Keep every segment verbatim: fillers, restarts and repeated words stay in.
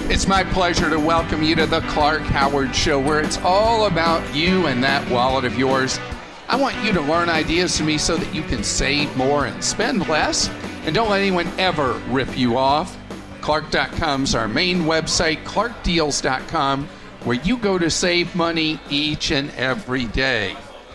It's my pleasure to welcome you to the Clark Howard Show, where it's all about you and that wallet of yours. I want you to learn ideas from me so that you can save more and spend less, and don't let anyone ever rip you off. Clark dot com is our main website, Clark Deals dot com, where you go to save money each and every day.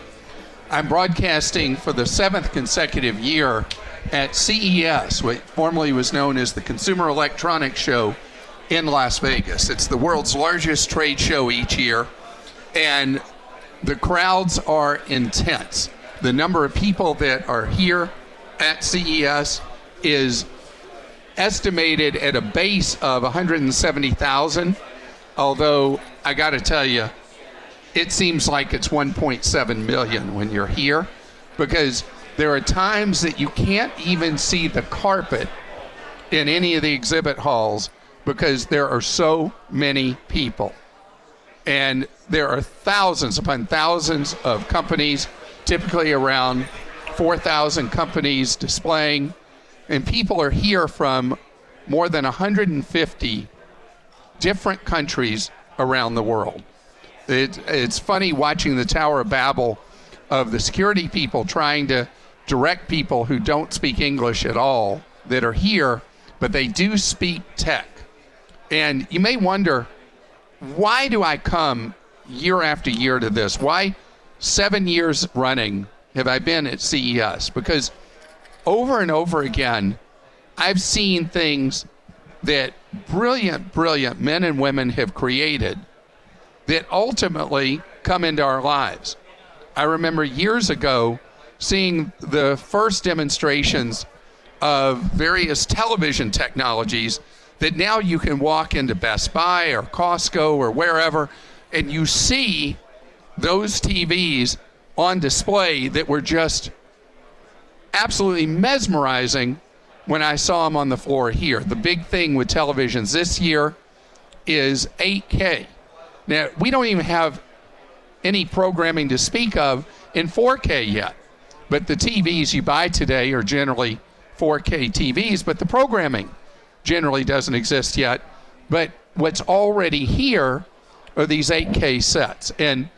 I'm broadcasting for the seventh consecutive year at C E S, what formerly was known as the Consumer Electronics Show in Las Vegas. It's the world's largest trade show each year, and the crowds are intense. The number of people that are here at C E S is estimated at a base of one hundred seventy thousand, although I got to tell you, it seems like it's one point seven million when you're here, because there are times that you can't even see the carpet in any of the exhibit halls because there are so many people. And there are thousands upon thousands of companies, typically around four thousand companies displaying, and people are here from more than one hundred fifty different countries around the world. It, it's funny watching the Tower of Babel of the security people trying to direct people who don't speak English at all that are here, but they do speak tech. And you may wonder, why do I come year after year to this? Why seven years running have I been at C E S? Because over and over again, I've seen things that brilliant, brilliant men and women have created that ultimately come into our lives. I remember years ago seeing the first demonstrations of various television technologies that now you can walk into Best Buy or Costco or wherever, and you see those T Vs on display that were just absolutely mesmerizing when I saw them on the floor here. The big thing with televisions this year is eight K. Now, we don't even have any programming to speak of in four K yet, but the T Vs you buy today are generally four K T Vs, but the programming generally doesn't exist yet. But what's already here are these eight K sets. And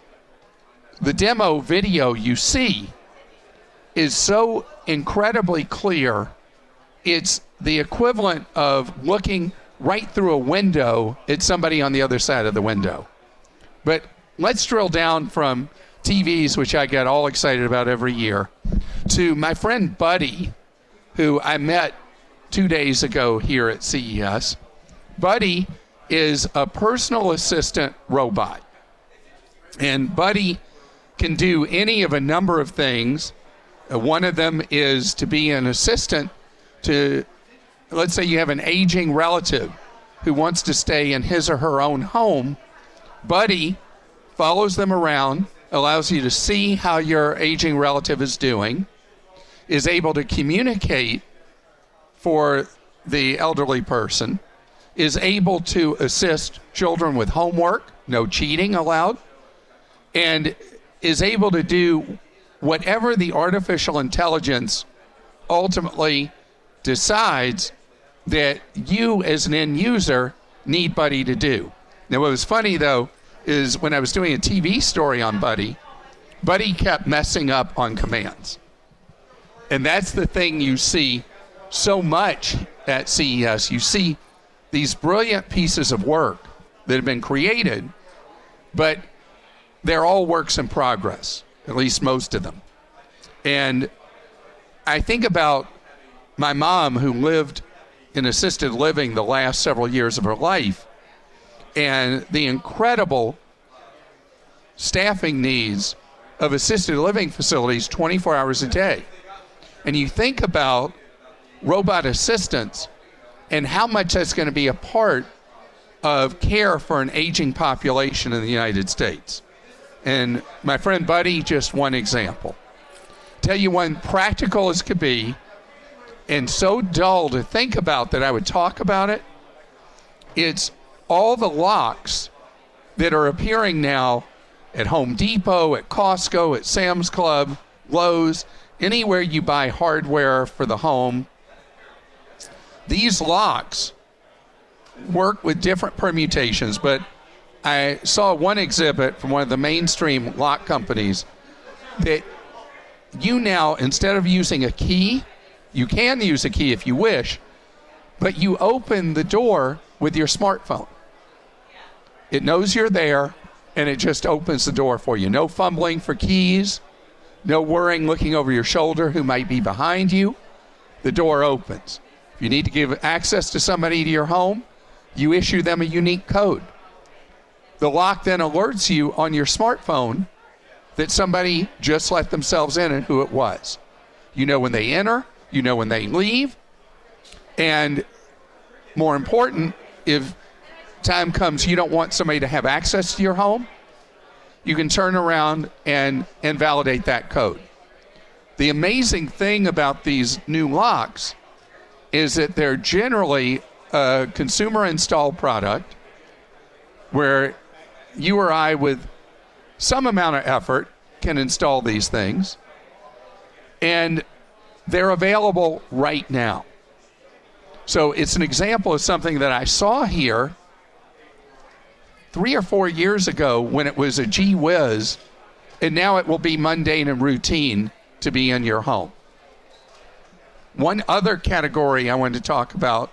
the demo video you see is so incredibly clear. It's the equivalent of looking right through a window at somebody on the other side of the window. But let's drill down from T Vs, which I get all excited about every year, to my friend Buddy, who I met two days ago here at C E S. Buddy is a personal assistant robot. And Buddy can do any of a number of things. Uh, one of them is to be an assistant to, let's say you have an aging relative who wants to stay in his or her own home. Buddy follows them around, allows you to see how your aging relative is doing, is able to communicate for the elderly person, is able to assist children with homework, no cheating allowed, and is able to do whatever the artificial intelligence ultimately decides that you as an end user need Buddy to do. Now, what was funny, though, is when I was doing a T V story on Buddy, Buddy kept messing up on commands. And that's the thing you see so much at C E S. You see these brilliant pieces of work that have been created, but they're all works in progress, at least most of them. And I think about my mom, who lived in assisted living the last several years of her life, and the incredible staffing needs of assisted living facilities twenty-four hours a day. And you think about robot assistants and how much that's going to be a part of care for an aging population in the United States. And my friend Buddy, just one example. Tell you one practical as could be, and so dull to think about that I would talk about it. It's all the locks that are appearing now at Home Depot, at Costco, at Sam's Club, Lowe's, anywhere you buy hardware for the home. These locks work with different permutations, but I saw one exhibit from one of the mainstream lock companies that you now, instead of using a key, you can use a key if you wish, but you open the door with your smartphone. It knows you're there, and it just opens the door for you. No fumbling for keys, no worrying looking over your shoulder who might be behind you. The door opens. If you need to give access to somebody to your home, you issue them a unique code. The lock then alerts you on your smartphone that somebody just let themselves in and who it was. You know when they enter, you know when they leave, and more important, if time comes you don't want somebody to have access to your home, you can turn around and invalidate that code. The amazing thing about these new locks is that they're generally a consumer installed product where you or I, with some amount of effort, can install these things, and they're available right now. So it's an example of something that I saw here three or four years ago when it was a gee whiz, and now it will be mundane and routine to be in your home. One other category I wanted to talk about,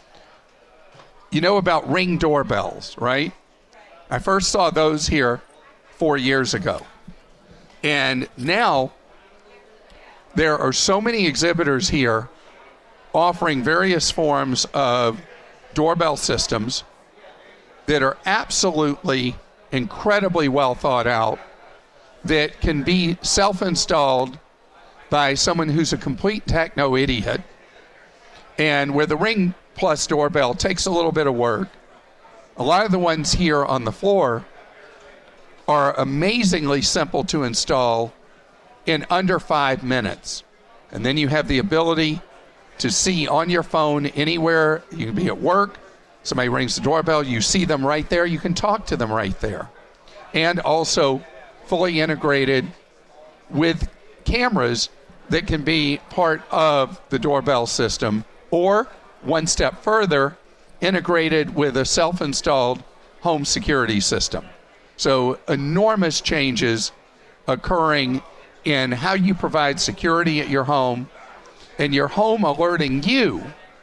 you know about Ring doorbells, right? I first saw those here four years ago. And now there are so many exhibitors here offering various forms of doorbell systems that are absolutely incredibly well thought out, that can be self-installed by someone who's a complete techno idiot, and where the Ring Plus doorbell takes a little bit of work. A lot of the ones here on the floor are amazingly simple to install in under five minutes. And then you have the ability to see on your phone anywhere. You can be at work, somebody rings the doorbell, you see them right there, you can talk to them right there. And also fully integrated with cameras that can be part of the doorbell system, or one step further, integrated with a self-installed home security system. So enormous changes occurring in how you provide security at your home, and your home alerting you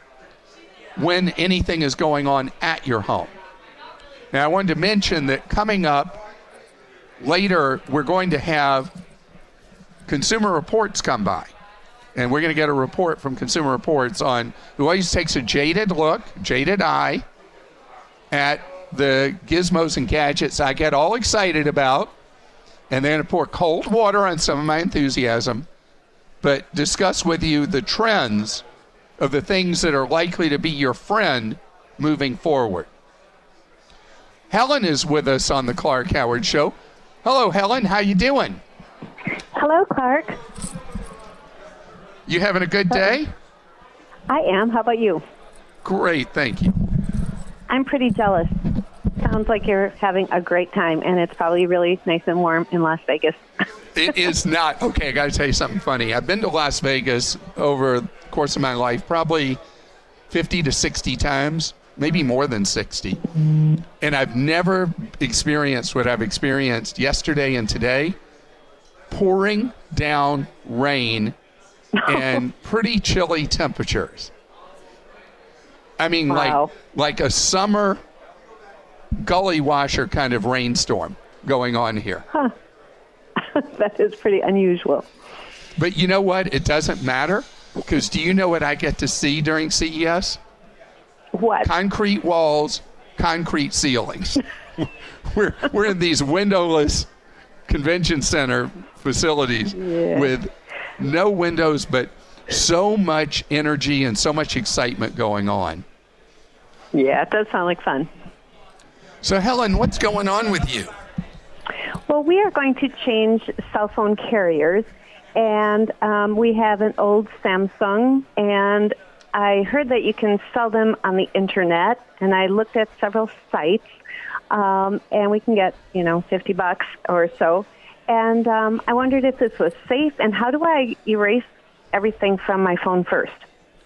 when anything is going on at your home. Now, I wanted to mention that coming up later, we're going to have Consumer Reports come by. And we're going to get a report from Consumer Reports on, who always takes a jaded look, jaded eye, at the gizmos and gadgets I get all excited about, and they're going to pour cold water on some of my enthusiasm, but discuss with you the trends of the things that are likely to be your friend moving forward. Helen is with us on the Clark Howard Show. Hello, Helen. How you doing? Hello, Clark. You having a good day? I am. How about you? Great, thank you. I'm pretty jealous. Sounds like you're having a great time, and it's probably really nice and warm in Las Vegas. It is not. Okay, I got to tell you something funny. I've been to Las Vegas over the course of my life probably fifty to sixty times, maybe more than sixty. And I've never experienced what I've experienced yesterday and today. Pouring down rain and pretty chilly temperatures. I mean, wow. like like a summer gully washer kind of rainstorm going on here. Huh. That is pretty unusual. But you know what? It doesn't matter, because do you know what I get to see during C E S? What? Concrete walls, concrete ceilings. we're we're in these windowless convention center facilities yeah. with no windows, but so much energy and so much excitement going on. Yeah, it does sound like fun. So, Helen, what's going on with you? Well, we are going to change cell phone carriers, and um, we have an old Samsung, and I heard that you can sell them on the internet, and I looked at several sites, um, and we can get, you know, fifty bucks or so. And um, I wondered if this was safe, and how do I erase everything from my phone first?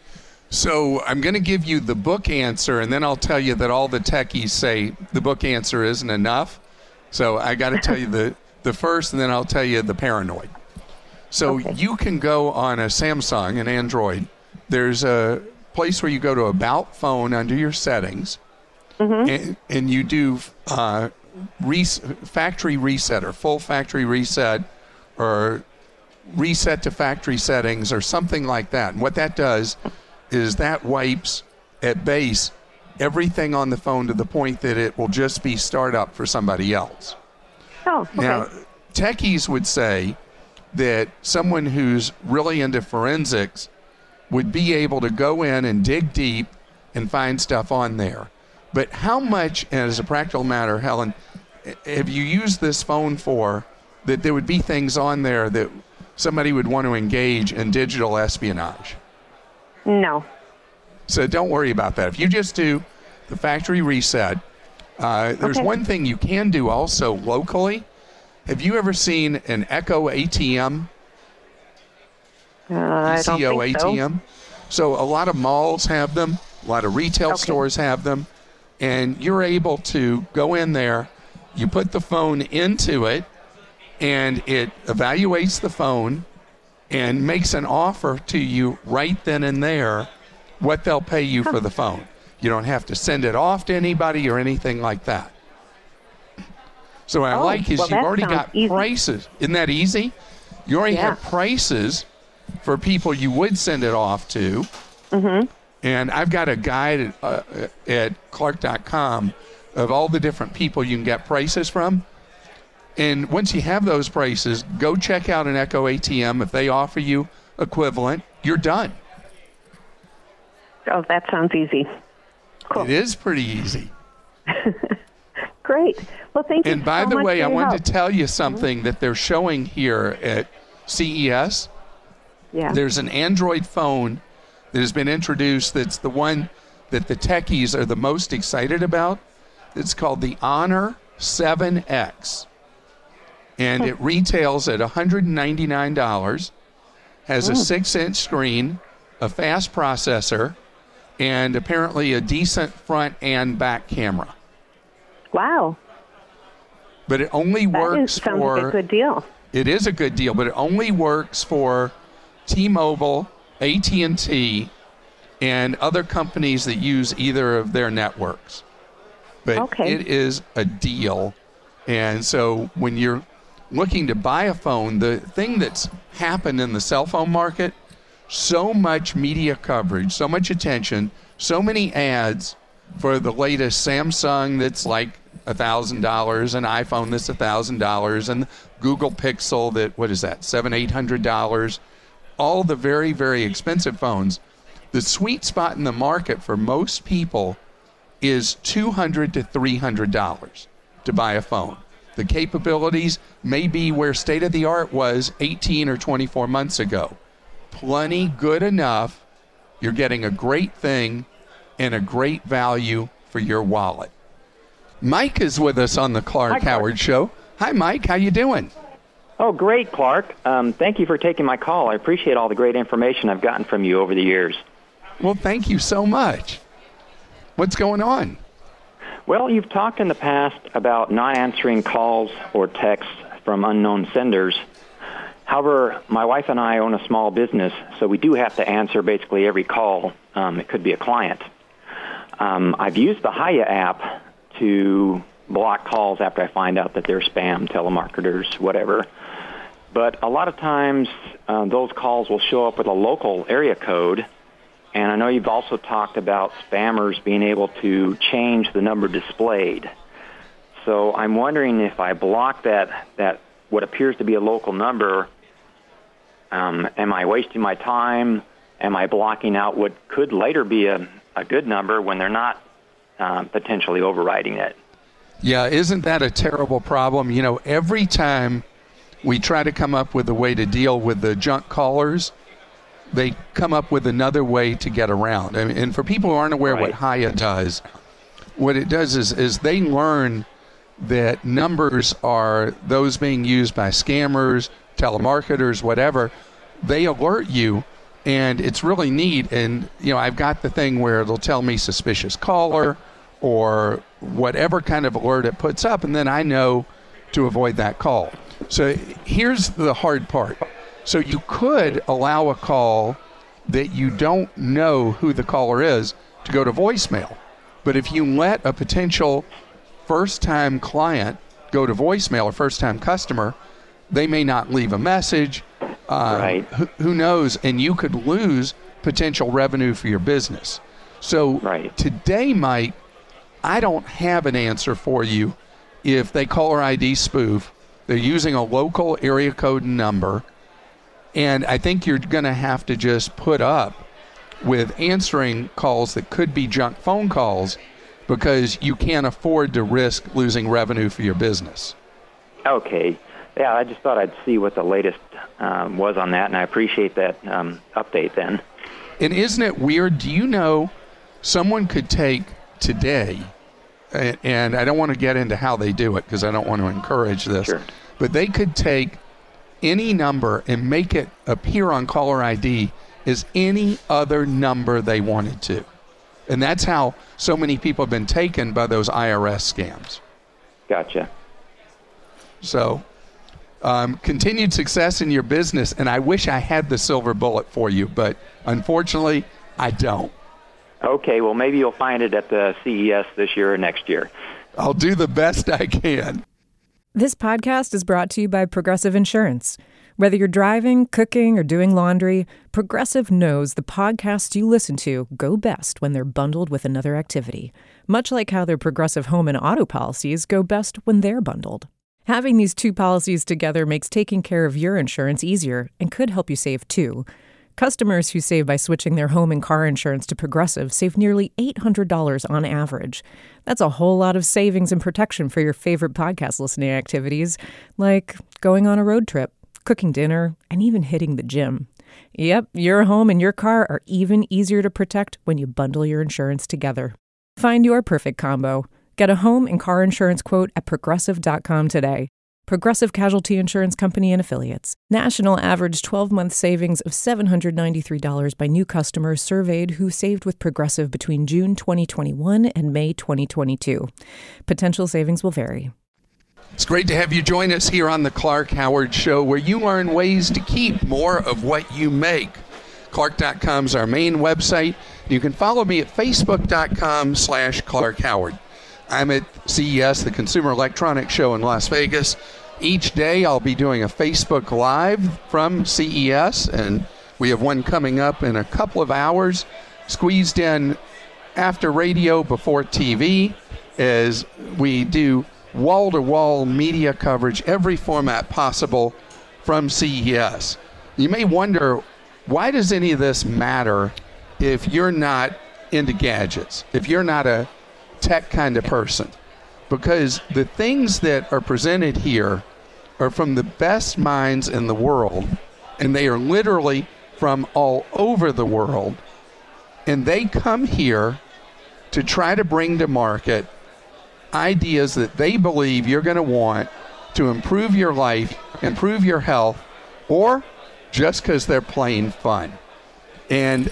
So I'm going to give you the book answer, and then I'll tell you that all the techies say the book answer isn't enough. So I got to tell you the, the first, and then I'll tell you the paranoid. So Okay. you can go on a Samsung, an Android. There's a place where you go to About Phone under your settings, Mm-hmm. and, and you do uh, res- factory reset or full factory reset or reset to factory settings or something like that. And what that does is that wipes at base everything on the phone to the point that it will just be startup for somebody else. Oh, okay. Now, techies would say that someone who's really into forensics would be able to go in and dig deep and find stuff on there. But how much, as a practical matter, Helen, have you used this phone for that there would be things on there that somebody would want to engage in digital espionage? No. So don't worry about that. If you just do the factory reset, uh, there's Okay. one thing you can do also locally. Have you ever seen an Echo A T M? Uh, I don't E C O think so. A T M? So a lot of malls have them. A lot of retail Okay. stores have them. And you're able to go in there, you put the phone into it, and it evaluates the phone and makes an offer to you right then and there what they'll pay you for the phone. You don't have to send it off to anybody or anything like that. So what I Oh, like is well, you've that already sounds got easy. prices. Isn't that easy? You already Yeah. have prices for people you would send it off to. Mm-hmm. And I've got a guide uh, at Clark dot com of all the different people you can get prices from. And once you have those prices, go check out an Echo A T M. If they offer you equivalent, you're done. Oh, that sounds easy. Cool. It is pretty easy. Great. Well, thank you And by so the much way, for I your wanted help. to tell you something that they're showing here at C E S. Yeah. There's an Android phone that has been introduced that's the one that the techies are the most excited about. It's called the Honor seven X. And it retails at one hundred ninety-nine dollars, has a six-inch screen, a fast processor, and apparently a decent front and back camera. Wow. But it only That works is, sounds for... like a good deal. It is a good deal, but it only works for T-Mobile, A T and T, and other companies that use either of their networks. But Okay. it is a deal. And so when you're looking to buy a phone, the thing that's happened in the cell phone market, so much media coverage, so much attention, so many ads for the latest Samsung that's like one thousand dollars, an iPhone that's one thousand dollars, and Google Pixel that, what is that, seven hundred dollars, eight hundred dollars, all the very, very expensive phones. The sweet spot in the market for most people is two hundred dollars to three hundred dollars to buy a phone. The capabilities may be where state-of-the-art was eighteen or twenty-four months ago. Plenty good enough. You're getting a great thing and a great value for your wallet. Mike is with us on the Clark Hi, Clark. Howard Show. Hi, Mike. How you doing? Oh, great, Clark. Um, thank you for taking my call. I appreciate all the great information I've gotten from you over the years. Well, thank you so much. What's going on? Well, you've talked in the past about not answering calls or texts from unknown senders. However, my wife and I own a small business, so we do have to answer basically every call. Um, it could be a client. Um, I've used the Hiya app to block calls after I find out that they're spam, telemarketers, whatever. But a lot of times uh, those calls will show up with a local area code. And I know you've also talked about spammers being able to change the number displayed. So I'm wondering if I block that, that what appears to be a local number, um, am I wasting my time? Am I blocking out what could later be a, a good number when they're not um, potentially overriding it? Yeah, isn't that a terrible problem? You know, every time we try to come up with a way to deal with the junk callers, they come up with another way to get around. I mean, and for people who aren't aware Right. what Hiya does, what it does is, is they learn that numbers are those being used by scammers, telemarketers, whatever. They alert you, And it's really neat. And, you know, I've got the thing where it'll tell me suspicious caller or whatever kind of alert it puts up, and then I know to avoid that call. So here's the hard part. So you could allow a call that you don't know who the caller is to go to voicemail. But if you let a potential first-time client go to voicemail or first-time customer, they may not leave a message. Uh, right. Who, who knows? And you could lose potential revenue for your business. So right. today, Mike, I don't have an answer for you if they caller I D spoof. They're using a local area code number. And I think you're going to have to just put up with answering calls that could be junk phone calls because you can't afford to risk losing revenue for your business. Okay. Yeah, I just thought I'd see what the latest um, was on that, and I appreciate that um, update then. And isn't it weird? Do you know someone could take today, and I don't want to get into how they do it because I don't want to encourage this, sure. but they could take any number and make it appear on caller I D as any other number they wanted to. And that's how so many people have been taken by those I R S scams. Gotcha. So um, continued success in your business, and I wish I had the silver bullet for you, but unfortunately, I don't. Okay, well, maybe you'll find it at the C E S this year or next year. I'll do the best I can. This podcast is brought to you by Progressive Insurance. Whether you're driving, cooking, or doing laundry, Progressive knows the podcasts you listen to go best when they're bundled with another activity, much like how their Progressive home and auto policies go best when they're bundled. Having these two policies together makes taking care of your insurance easier and could help you save too. Customers who save by switching their home and car insurance to Progressive save nearly eight hundred dollars on average. That's a whole lot of savings and protection for your favorite podcast listening activities, like going on a road trip, cooking dinner, and even hitting the gym. Yep, your home and your car are even easier to protect when you bundle your insurance together. Find your perfect combo. Get a home and car insurance quote at progressive dot com today. Progressive Casualty Insurance Company and Affiliates. National average twelve-month savings of seven hundred ninety-three dollars by new customers surveyed who saved with Progressive between June twenty twenty-one and May twenty twenty-two. Potential savings will vary. It's great to have you join us here on the Clark Howard Show, where you learn ways to keep more of what you make. Clark dot com is our main website. You can follow me at facebook dot com slash Clark Howard. I'm at C E S, the Consumer Electronics Show in Las Vegas. Each day I'll be doing a Facebook Live from C E S, and we have one coming up in a couple of hours, squeezed in after radio, before T V, as we do wall-to-wall media coverage, every format possible from C E S. You may wonder, why does any of this matter if you're not into gadgets, if you're not a tech kind of person? Because the things that are presented here are from the best minds in the world, and they are literally from all over the world, and they come here to try to bring to market ideas that they believe you're going to want to improve your life, improve your health, or just because they're plain fun. And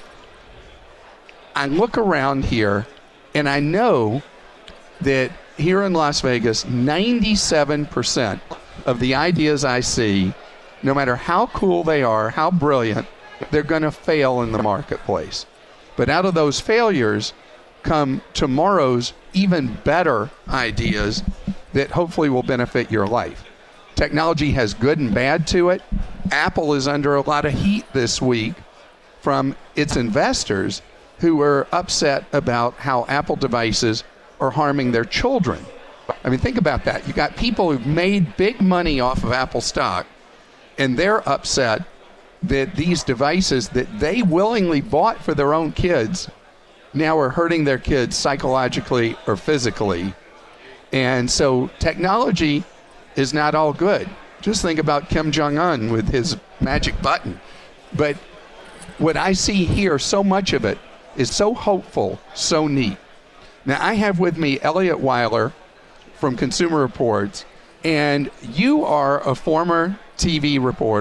I look around here, and I know that here in Las Vegas, ninety-seven percent of the ideas I see, no matter how cool they are, how brilliant, they're going to fail in the marketplace. But out of those failures come tomorrow's even better ideas that hopefully will benefit your life. Technology has good and bad to it. Apple is under a lot of heat this week from its investors who are upset about how Apple devices are harming their children. I mean, think about that. You got people who've made big money off of Apple stock, and they're upset that these devices that they willingly bought for their own kids now are hurting their kids psychologically or physically. And so technology is not all good. Just think about Kim Jong-un with his magic button. But what I see here, so much of it, is so hopeful, so neat. Now, I have with me Elliot Weiler from Consumer Reports, and you are a former T V reporter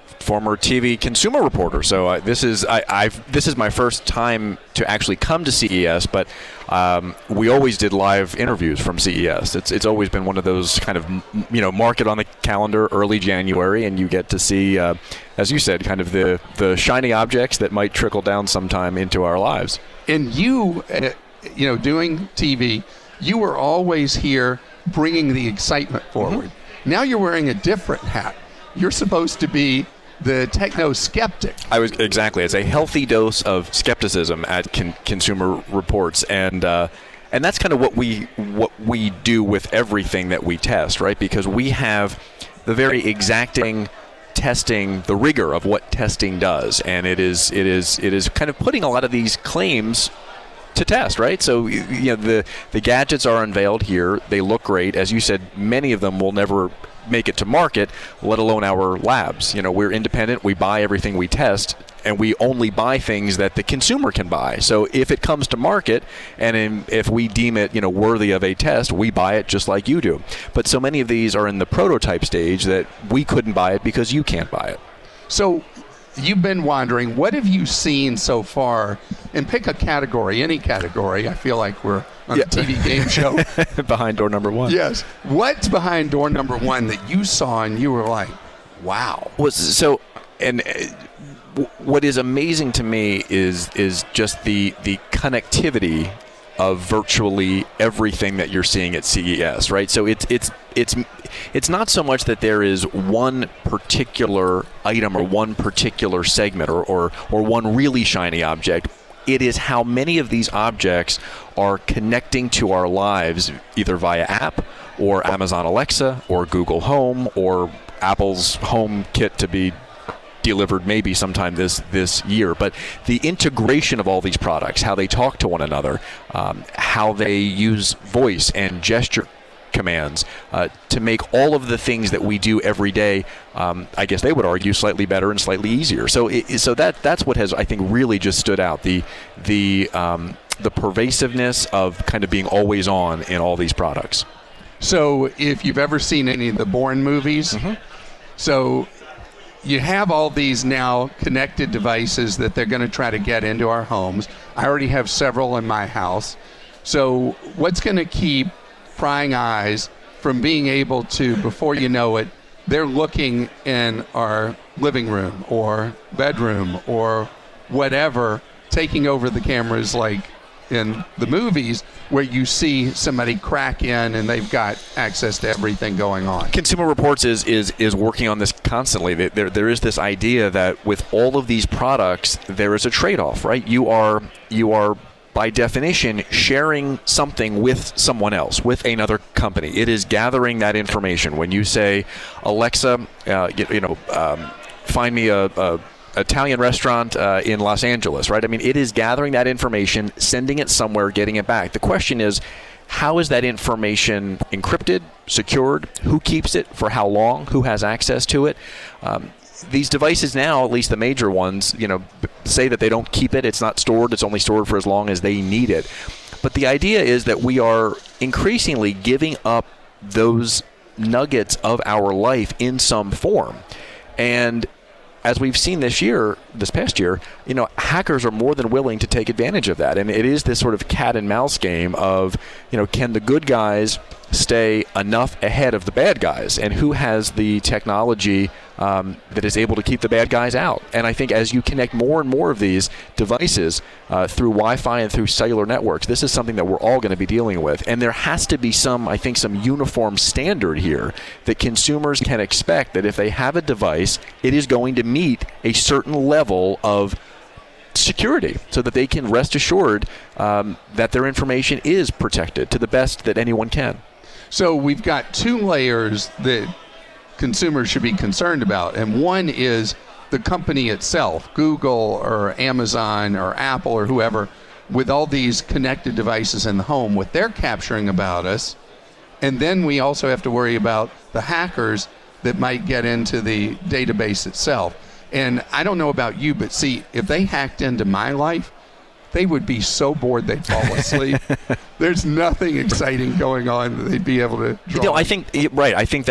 former T V consumer reporter. So uh, this is I, I've this is my first time to actually come to C E S, but um, we always did live interviews from C E S. It's it's always been one of those kind of, you know, mark it on the calendar early January, and you get to see, uh, as you said, kind of the the shiny objects that might trickle down sometime into our lives. And you, uh, you know, doing T V, you were always here bringing the excitement forward. Mm-hmm. Now you're wearing a different hat. You're supposed to be the techno-skeptic. I was exactly. It's a healthy dose of skepticism at con- Consumer Reports, and uh, and that's kind of what we what we do with everything that we test, right? Because we have the very exacting testing, the rigor of what testing does, and it is it is it is kind of putting a lot of these claims to test, right? So, you know, the the gadgets are unveiled here. They look great. As you said, many of them will never make it to market, let alone our labs. You know, we're independent. We buy everything we test, and we only buy things that the consumer can buy. So if it comes to market, and in, if we deem it, you know, worthy of a test, we buy it just like you do. But so many of these are in the prototype stage that we couldn't buy it because you can't buy it. So you've been wondering, what have you seen so far? And pick a category, any category. I feel like we're on yeah. a T V game show. Behind door number one. Yes. What's behind door number one that you saw and you were like, wow? Well, so, and uh, what is amazing to me is is just the the connectivity of virtually everything that you're seeing at C E S, right? So it's it's it's it's not so much that there is one particular item or one particular segment or or, or one really shiny object. It is how many of these objects are connecting to our lives either via app or Amazon Alexa or Google Home or Apple's Home Kit to be delivered maybe sometime this this year. But the integration of all these products, how they talk to one another, um, how they use voice and gesture commands uh, to make all of the things that we do every day, um, I guess they would argue, slightly better and slightly easier. So it, so that that's what has, I think, really just stood out, the the um, the pervasiveness of kind of being always on in all these products. So if you've ever seen any of the Bourne movies, mm-hmm. so you have all these now connected devices that they're going to try to get into our homes. I already have several in my house. So what's going to keep prying eyes from being able to, before you know it, they're looking in our living room or bedroom or whatever, taking over the cameras like in the movies where you see somebody crack in and they've got access to everything going on. Consumer Reports is is is working on this constantly. There there is this idea that with all of these products, there is a trade-off, right? You are you are by definition sharing something with someone else, with another company. It is gathering that information. When you say, Alexa, uh, you, you know, um, find me a, a Italian restaurant uh, in Los Angeles, right? I mean, it is gathering that information, sending it somewhere, getting it back. The question is, how is that information encrypted, secured? Who keeps it? For how long? Who has access to it? Um, these devices now, at least the major ones, you know, say that they don't keep it. It's not stored. It's only stored for as long as they need it. But the idea is that we are increasingly giving up those nuggets of our life in some form. And as we've seen this year, this past year, you know, hackers are more than willing to take advantage of that. And it is this sort of cat and mouse game of, you know, can the good guys stay enough ahead of the bad guys? And who has the technology um, that is able to keep the bad guys out? And I think as you connect more and more of these devices uh, through Wi-Fi and through cellular networks, this is something that we're all going to be dealing with. And there has to be some, I think, some uniform standard here that consumers can expect that if they have a device, it is going to meet a certain level of security so that they can rest assured um, that their information is protected to the best that anyone can. So we've got two layers that consumers should be concerned about, and one is the company itself, Google or Amazon or Apple or whoever, with all these connected devices in the home, what they're capturing about us. And then we also have to worry about the hackers that might get into the database itself. And I don't know about you, but see, if they hacked into my life, they would be so bored they'd fall asleep. There's nothing exciting going on that they'd be able to draw. You know, I think, right, I think that is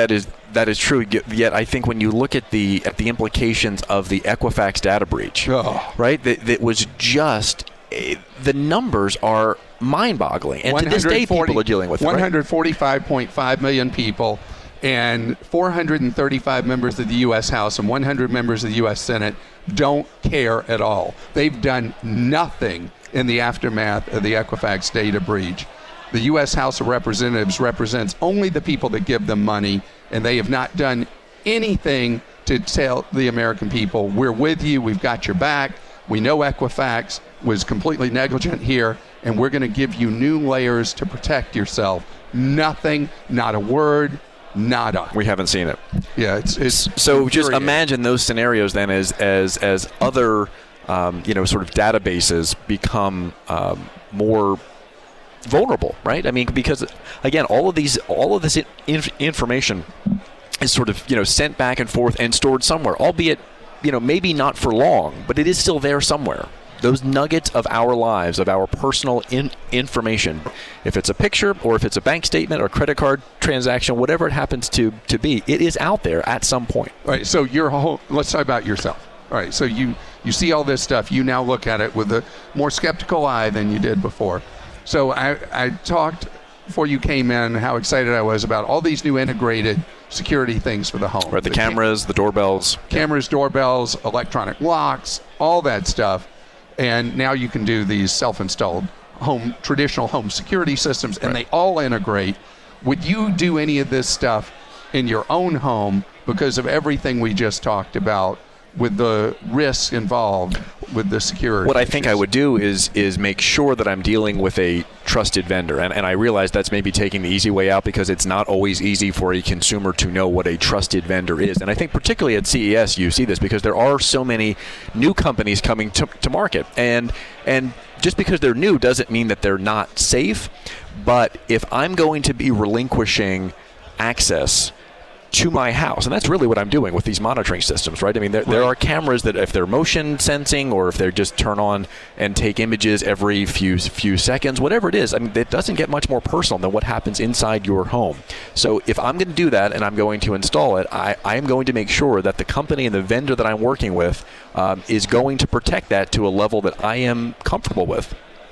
that is true. Yet I think when you look at the at the implications of the Equifax data breach, oh. right, that, that was just uh, the numbers are mind-boggling, and to this day people are dealing with it, one hundred forty-five point five million people, and four hundred thirty-five members of the U S House and one hundred members of the U S Senate don't care at all. They've done nothing in the aftermath of the Equifax data breach. The U S House of Representatives represents only the people that give them money, and they have not done anything to tell the American people, we're with you, we've got your back, we know Equifax was completely negligent here, and we're going to give you new layers to protect yourself. Nothing, not a word, nada. We haven't seen it. Yeah, it's it's so just imagine those scenarios then as as as other um, you know sort of databases become um, more vulnerable, right? I mean, because again, all of these, all of this inf- information is sort of you know sent back and forth and stored somewhere, albeit you know maybe not for long, but it is still there somewhere. Those nuggets of our lives, of our personal in- information, if it's a picture or if it's a bank statement or credit card transaction, whatever it happens to to be, it is out there at some point. All right. So your whole, let's talk about yourself. All right. So you you see all this stuff. You now look at it with a more skeptical eye than you did before. So I, I talked before you came in how excited I was about all these new integrated security things for the home. Right, the, the cameras, cam- the doorbells. Cameras, doorbells, electronic locks, all that stuff. And now you can do these self-installed home, traditional home security systems, and right. they all integrate. Would you do any of this stuff in your own home because of everything we just talked about with the risks involved with the security? What I think I would do is is make sure that I'm dealing with a trusted vendor. And, and I realize that's maybe taking the easy way out because it's not always easy for a consumer to know what a trusted vendor is. And I think particularly at C E S you see this because there are so many new companies coming to, to market. And and just because they're new doesn't mean that they're not safe. But if I'm going to be relinquishing access to my house, and that's really what I'm doing with these monitoring systems, right? I mean, there, right. there are cameras that if they're motion sensing or if they just turn on and take images every few few seconds, whatever it is, I mean, it doesn't get much more personal than what happens inside your home. So if I'm going to do that and I'm going to install it, I, I am going to make sure that the company and the vendor that I'm working with um, is going to protect that to a level that I am comfortable with.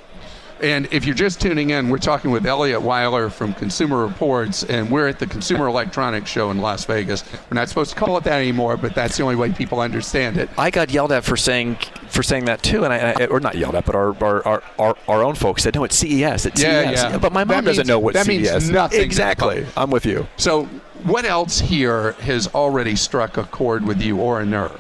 And if you're just tuning in, we're talking with Elliot Weiler from Consumer Reports, and we're at the Consumer Electronics Show in Las Vegas. We're not supposed to call it that anymore, but that's the only way people understand it. I got yelled at for saying for saying that too, and I, or not yelled at, but our our, our, our, our own folks said, no, it's C E S. It's yeah, C E S. Yeah. But my mom that doesn't means, know what that C E S means is. Nothing. Exactly. I'm with you. So what else here has already struck a chord with you or a nerve?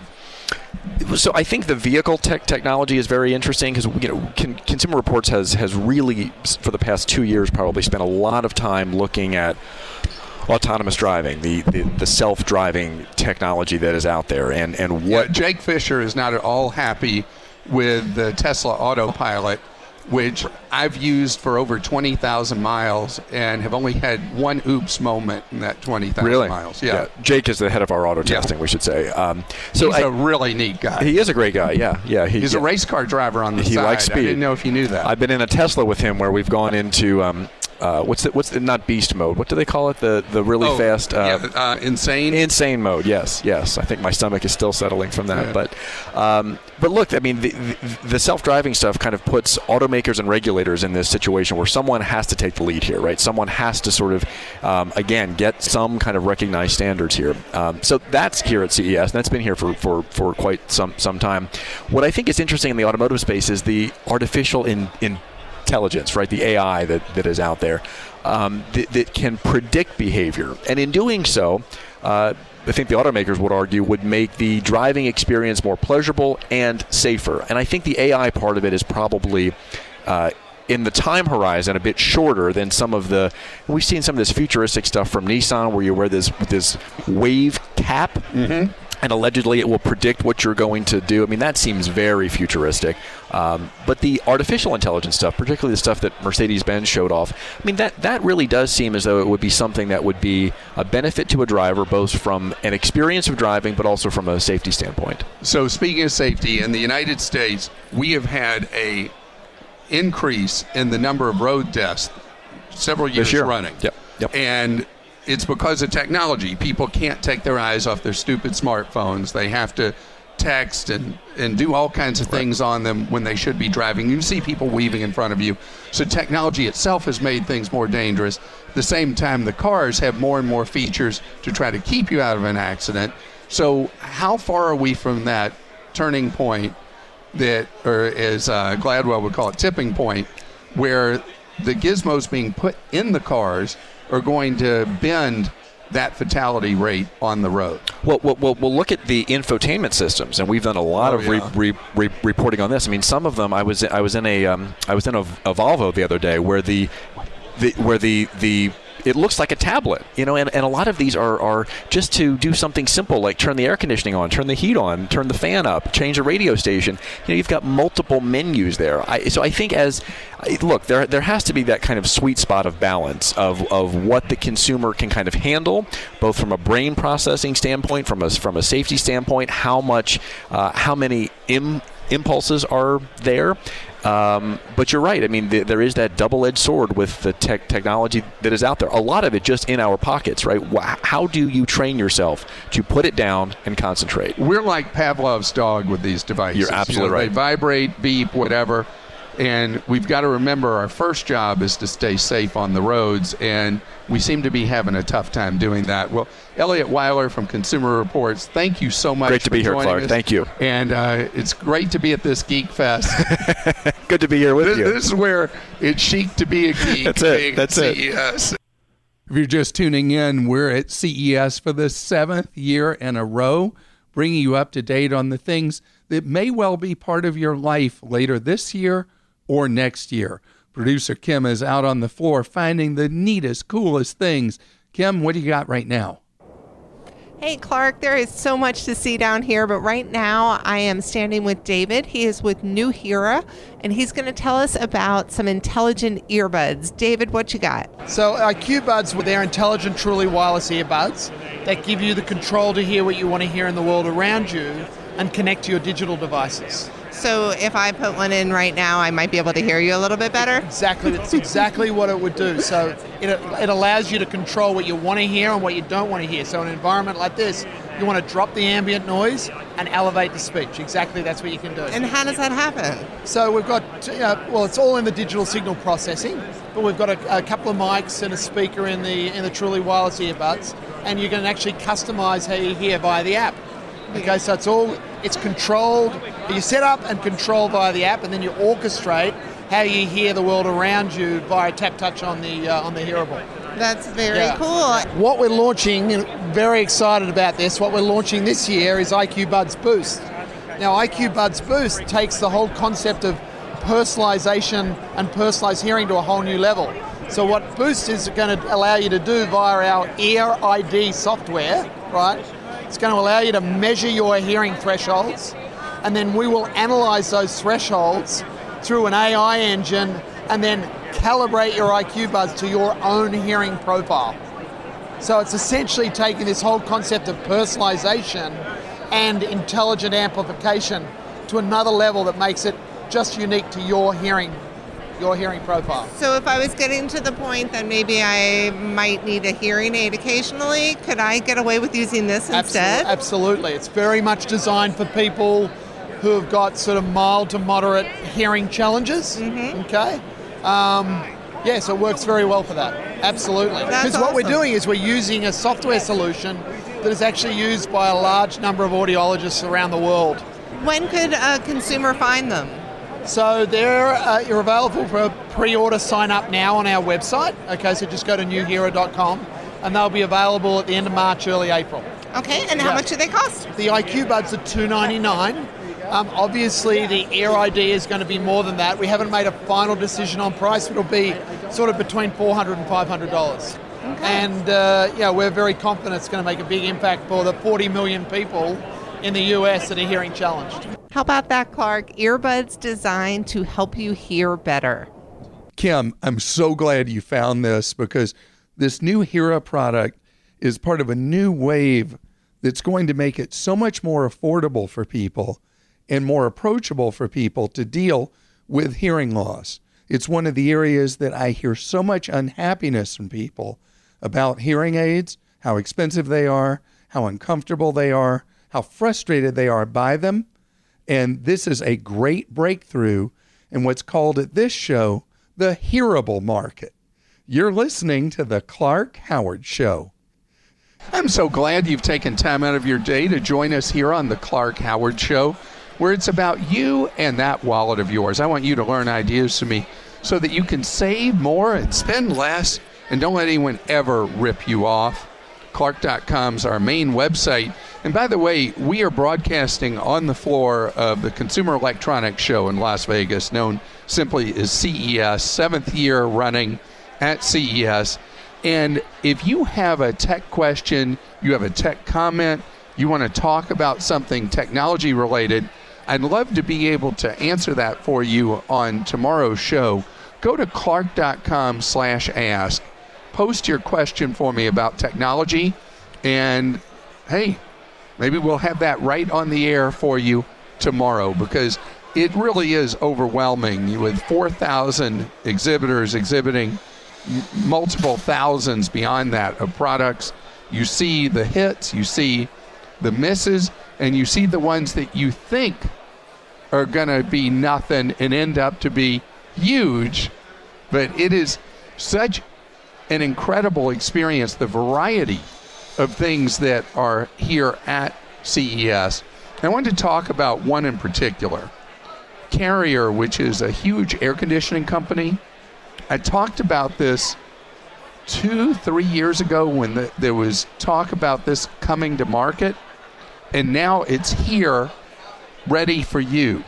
So I think the vehicle tech technology is very interesting because you know Con- Consumer Reports has has really for the past two years probably spent a lot of time looking at autonomous driving, the, the, the self-driving technology that is out there, and and what yeah, Jake Fisher is not at all happy with the Tesla Autopilot, which I've used for over twenty thousand miles and have only had one oops moment in that twenty thousand really? miles. Yeah. yeah. Jake is the head of our auto testing, yeah. we should say. Um, so he's I, a really neat guy. He is a great guy, yeah. yeah. He, he's yeah. a race car driver on the he side. Likes speed. I didn't know if you knew that. I've been in a Tesla with him where we've gone into... Um, Uh, what's the, what's the, not beast mode? What do they call it? The the really oh, fast uh, yeah, uh, insane insane mode. Yes, yes. I think my stomach is still settling from that. Yeah. But um, but look, I mean, the, the, the self-driving stuff kind of puts automakers and regulators in this situation where someone has to take the lead here, right? Someone has to sort of um, again get some kind of recognized standards here. Um, so that's here at C E S, and that's been here for, for, for quite some some time. What I think is interesting in the automotive space is the artificial in in intelligence, right? The A I that, that is out there um, that, that can predict behavior. And in doing so, uh, I think the automakers would argue would make the driving experience more pleasurable and safer. And I think the A I part of it is probably uh, in the time horizon a bit shorter than some of the, we've seen some of this futuristic stuff from Nissan where you wear this, this wave cap. Mm-hmm. And allegedly it will predict what you're going to do. I mean, that seems very futuristic. Um, but the artificial intelligence stuff, particularly the stuff that Mercedes-Benz showed off, I mean, that, that really does seem as though it would be something that would be a benefit to a driver, both from an experience of driving, but also from a safety standpoint. So speaking of safety, in the United States, we have had a increase in the number of road deaths several years this year. running. Yep. Yep. And it's because of technology. People can't take their eyes off their stupid smartphones. They have to text and, and do all kinds of things on them when they should be driving. You see people weaving in front of you. So technology itself has made things more dangerous. At the same time, the cars have more and more features to try to keep you out of an accident. So how far are we from that turning point that, or as uh, Gladwell would call it, tipping point, where the gizmos being put in the cars are going to bend that fatality rate on the road? Well, well, well, we'll look at the infotainment systems, and we've done a lot oh, of re- yeah. re- re- reporting on this. I mean, some of them. I was I was in a um, I was in a, a Volvo the other day where the, the where the the it looks like a tablet, you know, and, and a lot of these are, are just to do something simple like turn the air conditioning on, turn the heat on, turn the fan up, change a radio station. You know, you've got multiple menus there. I, so I think as, look, there there has to be that kind of sweet spot of balance of, of what the consumer can kind of handle, both from a brain processing standpoint, from a, from a safety standpoint, how much, uh, how many im, impulses are there. Um, but you're right. I mean, th- there is that double-edged sword with the tech technology that is out there. A lot of it just in our pockets, right? Wh- how do you train yourself to put it down and concentrate? We're like Pavlov's dog with these devices. You're absolutely you know, right. They vibrate, beep, whatever. And we've got to remember our first job is to stay safe on the roads, and we seem to be having a tough time doing that. Well, Elliot Weiler from Consumer Reports, thank you so much Great to for be here, joining Clark. us. Thank you. And uh, it's great to be at this Geek Fest. Good to be here with this, you. This is where it's chic to be a geek. That's it. That's it. C E S. If you're just tuning in, we're at C E S for the seventh year in a row, bringing you up to date on the things that may well be part of your life later this year or next year. Producer Kim is out on the floor finding the neatest, coolest things. Kim, what do you got right now? Hey, Clark, there is so much to see down here, but right now I am standing with David. He is with Nuheara, and he's going to tell us about some intelligent earbuds. David, what you got? So I Q Buds, they're intelligent, truly wireless earbuds that give you the control to hear what you want to hear in the world around you and connect to your digital devices. So if I put one in right now, I might be able to hear you a little bit better? Exactly. It's exactly what it would do. So it, it allows you to control what you want to hear and what you don't want to hear. So in an environment like this, you want to drop the ambient noise and elevate the speech. Exactly, that's what you can do. And how does that happen? So we've got, you know, well, it's all in the digital signal processing, but we've got a, a couple of mics and a speaker in the in the truly wireless earbuds, and you can actually customize how you hear via the app. Okay, so it's all, it's controlled, you set up and control via the app, and then you orchestrate how you hear the world around you via tap touch on the uh, on the hearable. That's very Yeah. cool. What we're launching, and very excited about this, what we're launching this year is I Q Buds Boost. Now I Q Buds Boost takes the whole concept of personalization and personalized hearing to a whole new level. So what Boost is going to allow you to do via our Ear I D software, right? It's going to allow you to measure your hearing thresholds, and then we will analyze those thresholds through an A I engine and then calibrate your I Q Buds to your own hearing profile. So it's essentially taking this whole concept of personalization and intelligent amplification to another level that makes it just unique to your hearing your hearing profile. So if I was getting to the point that maybe I might need a hearing aid occasionally, could I get away with using this instead? Absolutely, absolutely. It's very much designed for people who have got sort of mild to moderate hearing challenges. Mm-hmm. Okay. Um, yeah, so it works very well for that. Absolutely. That's Because what we're awesome. doing is we're using a software solution that is actually used by a large number of audiologists around the world. When could a consumer find them? So they're uh, you're available for a pre-order sign up now on our website. Okay, so just go to nuheara dot com and they'll be available at the end of March, early April. Okay, and how Yeah. much do they cost? The I Q Buds are two ninety-nine. Um, obviously, the Ear I D is going to be more than that. We haven't made a final decision on price. It'll be sort of between four hundred dollars and five hundred dollars. Okay. And uh, yeah, we're very confident it's going to make a big impact for the forty million people in the U S that are hearing challenged. How about that, Clark? Earbuds designed to help you hear better. Kim, I'm so glad you found this, because this Nuheara product is part of a new wave that's going to make it so much more affordable for people and more approachable for people to deal with hearing loss. It's one of the areas that I hear so much unhappiness from people about hearing aids, how expensive they are, how uncomfortable they are, how frustrated they are by them. And this is a great breakthrough in what's called at this show the hearable market. You're listening to the Clark Howard Show. I'm so glad you've taken time out of your day to join us here on the Clark Howard Show, where it's about you and that wallet of yours. I want you to learn ideas from me so that you can save more and spend less, and don't let anyone ever rip you off. Clark dot com is our main website. And by the way, we are broadcasting on the floor of the Consumer Electronics Show in Las Vegas, known simply as C E S, seventh year running at C E S. And if you have a tech question, you have a tech comment, you want to talk about something technology related, I'd love to be able to answer that for you on tomorrow's show. Go to Clark dot com slash ask. Post your question for me about technology, and hey, maybe we'll have that right on the air for you tomorrow, because it really is overwhelming with four thousand exhibitors exhibiting m- multiple thousands beyond that of products. You see the hits, you see the misses, and you see the ones that you think are going to be nothing and end up to be huge. But it is such an incredible experience, the variety of things that are here at C E S. I wanted to talk about one in particular, Carrier, which is a huge air conditioning company. I talked about this two, three years ago when the, there was talk about this coming to market, and now it's here, ready for you.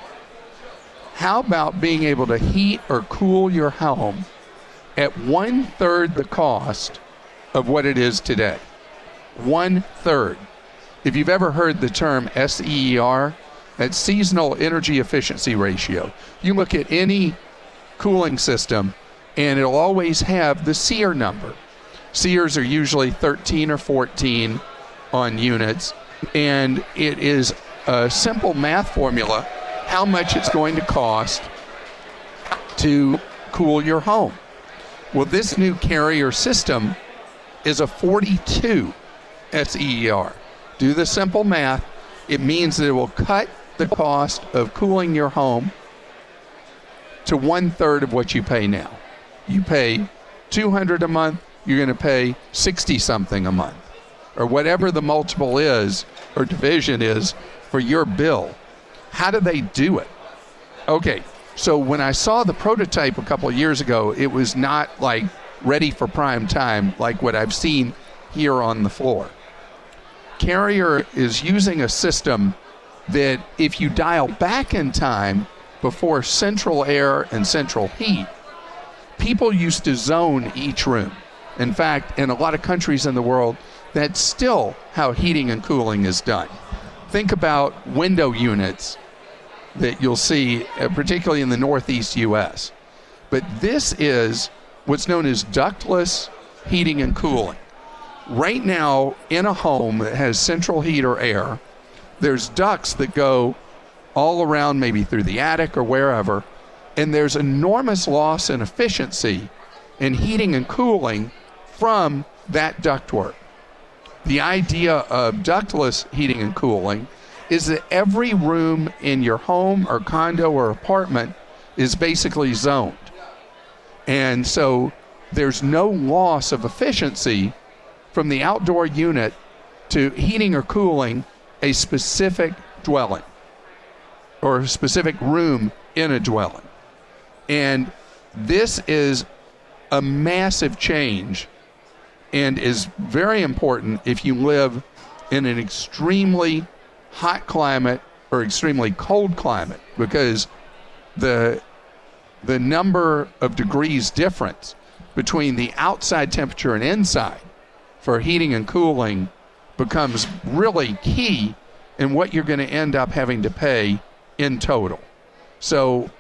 How about being able to heat or cool your home at one-third the cost of what it is today? One-third. If you've ever heard the term S E E R, that's Seasonal Energy Efficiency Ratio. You look at any cooling system, and it'll always have the SEER number. SEERs are usually thirteen or fourteen on units, and it is a simple math formula how much it's going to cost to cool your home. Well, this new Carrier system is a forty-two S E E R. Do the simple math. It means that it will cut the cost of cooling your home to one-third of what you pay now. You pay two hundred dollars a month, you're going to pay sixty-something a month, or whatever the multiple is or division is for your bill. How do they do it? Okay, so when I saw the prototype a couple of years ago, it was not like ready for prime time like what I've seen here on the floor. Carrier is using a system that if you dial back in time before central air and central heat, people used to zone each room. In fact, in a lot of countries in the world, that's still how heating and cooling is done. Think about window units that you'll see, uh, particularly in the Northeast U S. But this is what's known as ductless heating and cooling. Right now, in a home that has central heat or air, there's ducts that go all around, maybe through the attic or wherever, and there's enormous loss in efficiency in heating and cooling from that ductwork. The idea of ductless heating and cooling is that every room in your home or condo or apartment is basically zoned. And so there's no loss of efficiency from the outdoor unit to heating or cooling a specific dwelling or a specific room in a dwelling. And this is a massive change and is very important if you live in an extremely hot climate or extremely cold climate, because the the number of degrees difference between the outside temperature and inside for heating and cooling becomes really key in what you're going to end up having to pay in total. So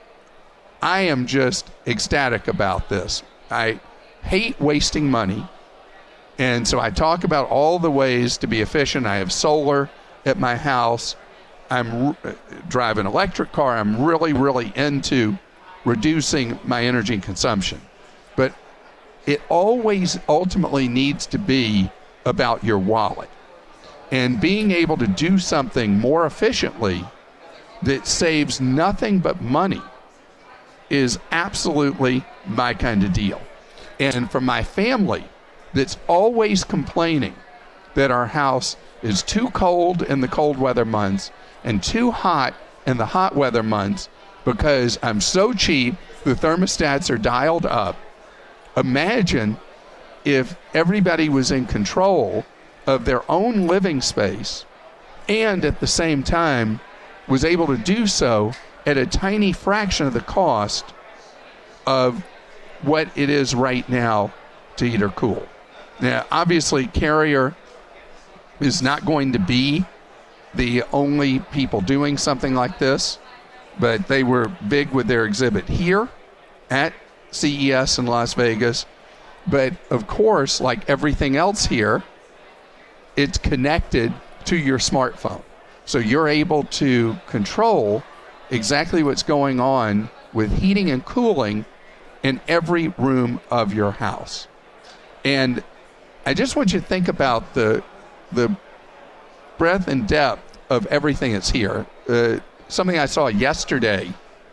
I am just ecstatic about this. I hate wasting money. And so I talk about all the ways to be efficient. I have solar at my house. I'm r- drive an electric car. I'm really, really into reducing my energy consumption. But it always ultimately needs to be about your wallet. And being able to do something more efficiently that saves nothing but money is absolutely my kind of deal. And for my family that's always complaining that our house is too cold in the cold weather months and too hot in the hot weather months because I'm so cheap, the thermostats are dialed up. Imagine if everybody was in control of their own living space and at the same time was able to do so at a tiny fraction of the cost of what it is right now to heat or cool. Now, obviously, Carrier is not going to be the only people doing something like this, but they were big with their exhibit here at C E S in Las Vegas. But, of course, like everything else here, it's connected to your smartphone. So you're able to control exactly what's going on with heating and cooling in every room of your house. And I just want you to think about the the breadth and depth of everything that's here. Uh, something I saw yesterday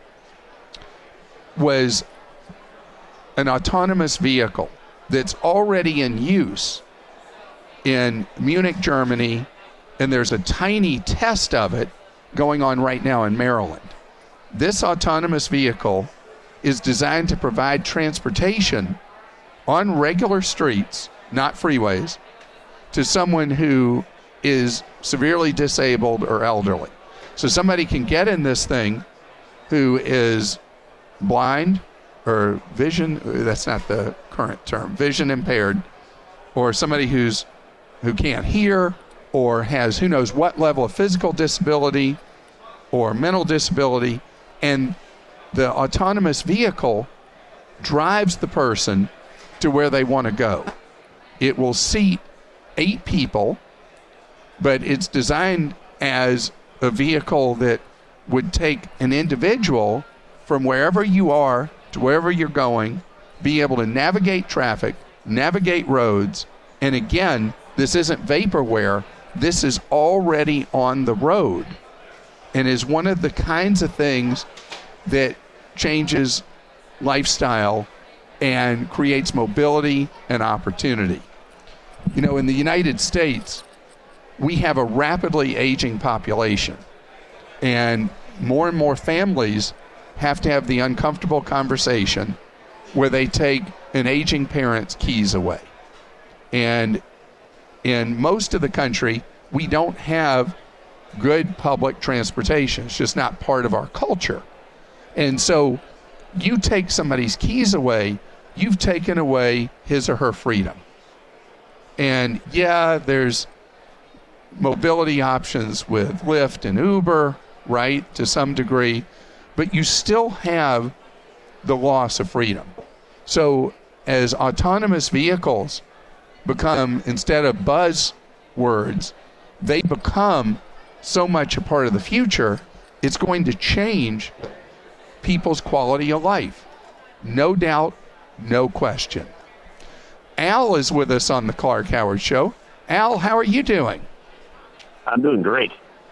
was an autonomous vehicle that's already in use in Munich, Germany, and there's a tiny test of it going on right now in Maryland. This autonomous vehicle is designed to provide transportation on regular streets, not freeways, to someone who is severely disabled or elderly. So somebody can get in this thing who is blind or vision, that's not the current term, vision impaired, or somebody who's who can't hear or has who knows what level of physical disability or mental disability, and the autonomous vehicle drives the person to where they want to go. It will seat eight people, but it's designed as a vehicle that would take an individual from wherever you are to wherever you're going, be able to navigate traffic, navigate roads, and again, this isn't vaporware. This is already on the road and is one of the kinds of things that changes lifestyle and creates mobility and opportunity. You know, in the United States, we have a rapidly aging population, and more and more families have to have the uncomfortable conversation where they take an aging parent's keys away. And in most of the country, we don't have good public transportation. It's just not part of our culture. And so you take somebody's keys away, you've taken away his or her freedom. And yeah, there's mobility options with Lyft and Uber, right, to some degree, but you still have the loss of freedom. So as autonomous vehicles become, instead of buzzwords, they become so much a part of the future, it's going to change people's quality of life. No doubt, no question. Al is with us on the Clark Howard Show. Al, how are you doing? I'm doing great.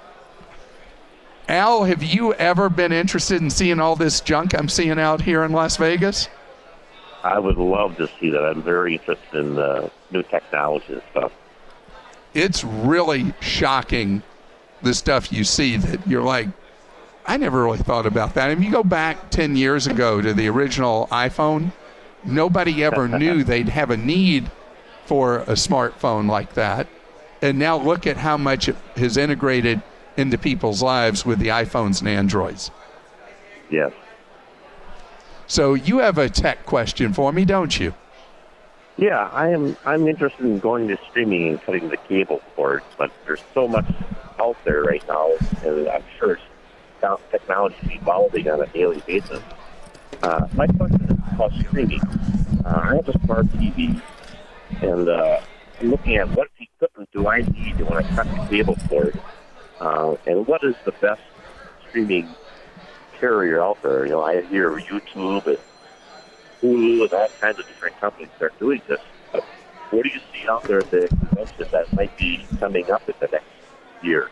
Al, have you ever been interested in seeing all this junk I'm seeing out here in Las Vegas? I would love to see that. I'm very interested in uh, new technology and stuff. It's really shocking, the stuff you see that you're like, I never really thought about that. If you go back ten years ago to the original iPhone, nobody ever knew they'd have a need for a smartphone like that. And now look at how much it has integrated into people's lives with the iPhones and Androids. Yes. So you have a tech question for me, don't you? Yeah, I am. I'm interested in going to streaming and cutting the cable cord, but there's so much out there right now, and I'm sure technology is evolving on a daily basis. Uh, my question is about streaming. Uh, I have a smart T V, and uh, I'm looking at what equipment do I need when I cut the cable cord, uh, and what is the best streaming carrier out there. You know, I hear YouTube and Hulu and all kinds of different companies are doing this. But what do you see out there at the convention that might be coming up in the next year?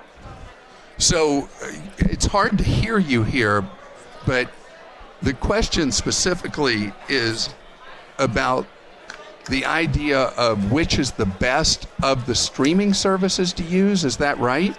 So uh, it's hard to hear you here, but the question specifically is about the idea of which is the best of the streaming services to use. Is that right?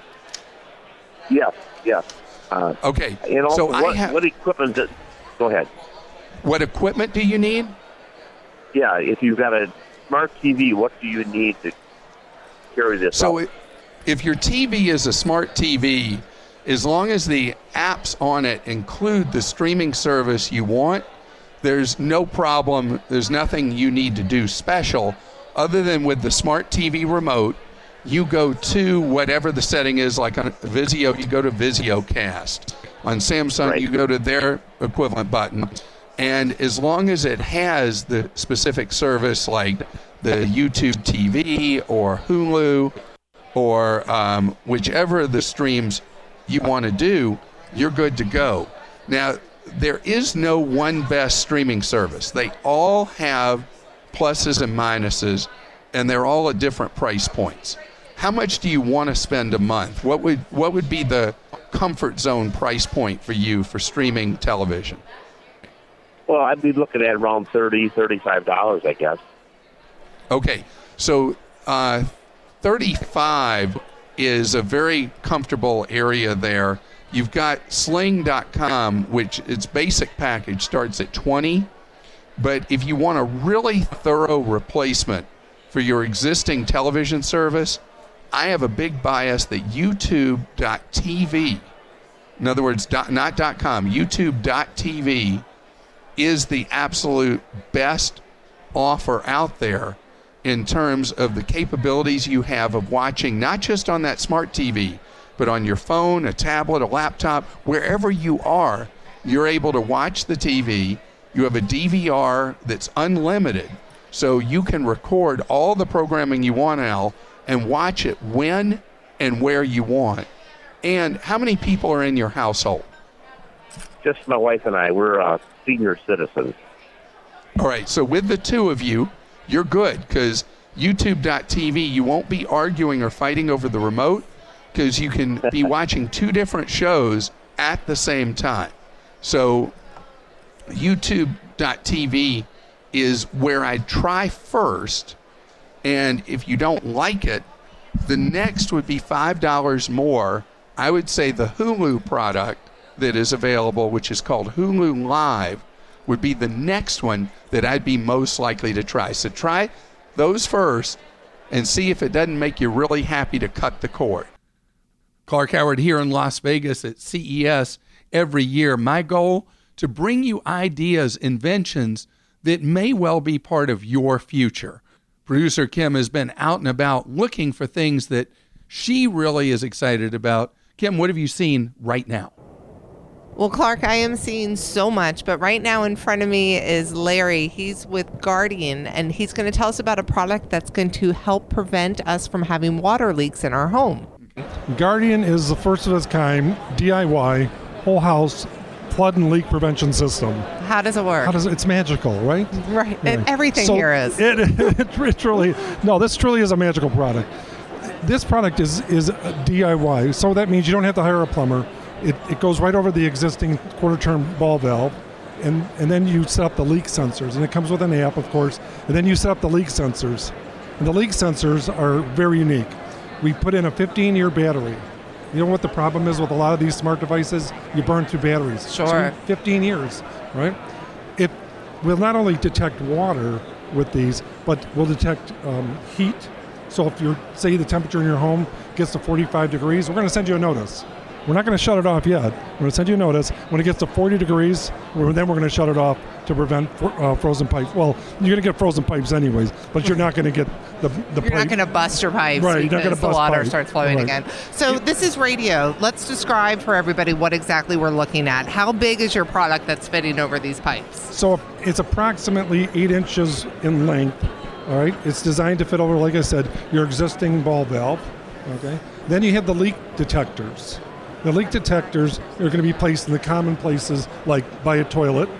Yes, yes. Uh, okay. And also, so what, I have, what equipment? Does, go ahead. What equipment do you need? Yeah, if you've got a smart T V, what do you need to carry this So out? it, if your T V is a smart T V, as long as the apps on it include the streaming service you want, there's no problem. There's nothing you need to do special other than with the smart T V remote, you go to whatever the setting is. Like on Vizio, you go to VizioCast. On Samsung, Right. you go to their equivalent button. And as long as it has the specific service like the YouTube T V or Hulu or um, whichever of the streams you want to do, you're good to go. Now, there is no one best streaming service. They all have pluses and minuses, and they're all at different price points. How much do you want to spend a month? What would what would be the comfort zone price point for you for streaming television? Well, I'd be looking at around thirty dollars, thirty-five dollars, I guess. Okay, so uh, thirty-five is a very comfortable area there. You've got Sling dot com, which its basic package starts at twenty, but if you want a really thorough replacement for your existing television service, I have a big bias that YouTube dot T V, in other words, dot, not .com, YouTube dot T V is the absolute best offer out there in terms of the capabilities you have of watching, not just on that smart T V, but on your phone, a tablet, a laptop, wherever you are, you're able to watch the T V. You have a D V R that's unlimited, so you can record all the programming you want, Al, and watch it when and where you want. And how many people are in your household? Just my wife and I. We're uh, senior citizens. All right, so with the two of you, you're good, because YouTube dot T V, you won't be arguing or fighting over the remote, because you can be watching two different shows at the same time. So YouTube dot T V is where I'd try first, and if you don't like it, the next would be five dollars more. I would say the Hulu product that is available, which is called Hulu Live, would be the next one that I'd be most likely to try. So try those first and see if it doesn't make you really happy to cut the cord. Clark Howard here in Las Vegas at C E S every year. My goal, to bring you ideas, inventions that may well be part of your future. Producer Kim has been out and about looking for things that she really is excited about. Kim, what have you seen right now? Well, Clark, I am seeing so much, but right now in front of me is Larry. He's with Guardian, and he's going to tell us about a product that's going to help prevent us from having water leaks in our home. Guardian is the first of its kind D I Y whole house flood and leak prevention system. How does it work? How does it, it's magical, right? Right, Yeah. and everything So here is. It, it, it truly, no, this truly is a magical product. This product is is a D I Y, so that means you don't have to hire a plumber. It, it goes right over the existing quarter-turn ball valve, and, and then you set up the leak sensors, and it comes with an app, of course, and then you set up the leak sensors. And the leak sensors are very unique. We put in a fifteen-year battery. You know what the problem is with a lot of these smart devices? You burn through batteries. Sure. So fifteen years, right? It will not only detect water with these, but will detect um, heat. So if you're, say the temperature in your home gets to forty-five degrees, we're going to send you a notice. We're not going to shut it off yet. We're going to send you a notice. When it gets to forty degrees, we're, then we're going to shut it off to prevent uh, frozen pipes. Well, you're going to get frozen pipes anyways, but you're not going to get the the You're pipe. not going to bust your pipes Right, you're not because gonna the bust water pipes. starts flowing Right. again. So this is radio. Let's describe for everybody what exactly we're looking at. How big is your product that's fitting over these pipes? So it's approximately eight inches in length. All right, it's designed to fit over, like I said, your existing ball valve. Okay. Then you have the leak detectors. The leak detectors are going to be placed in the common places, like by a toilet,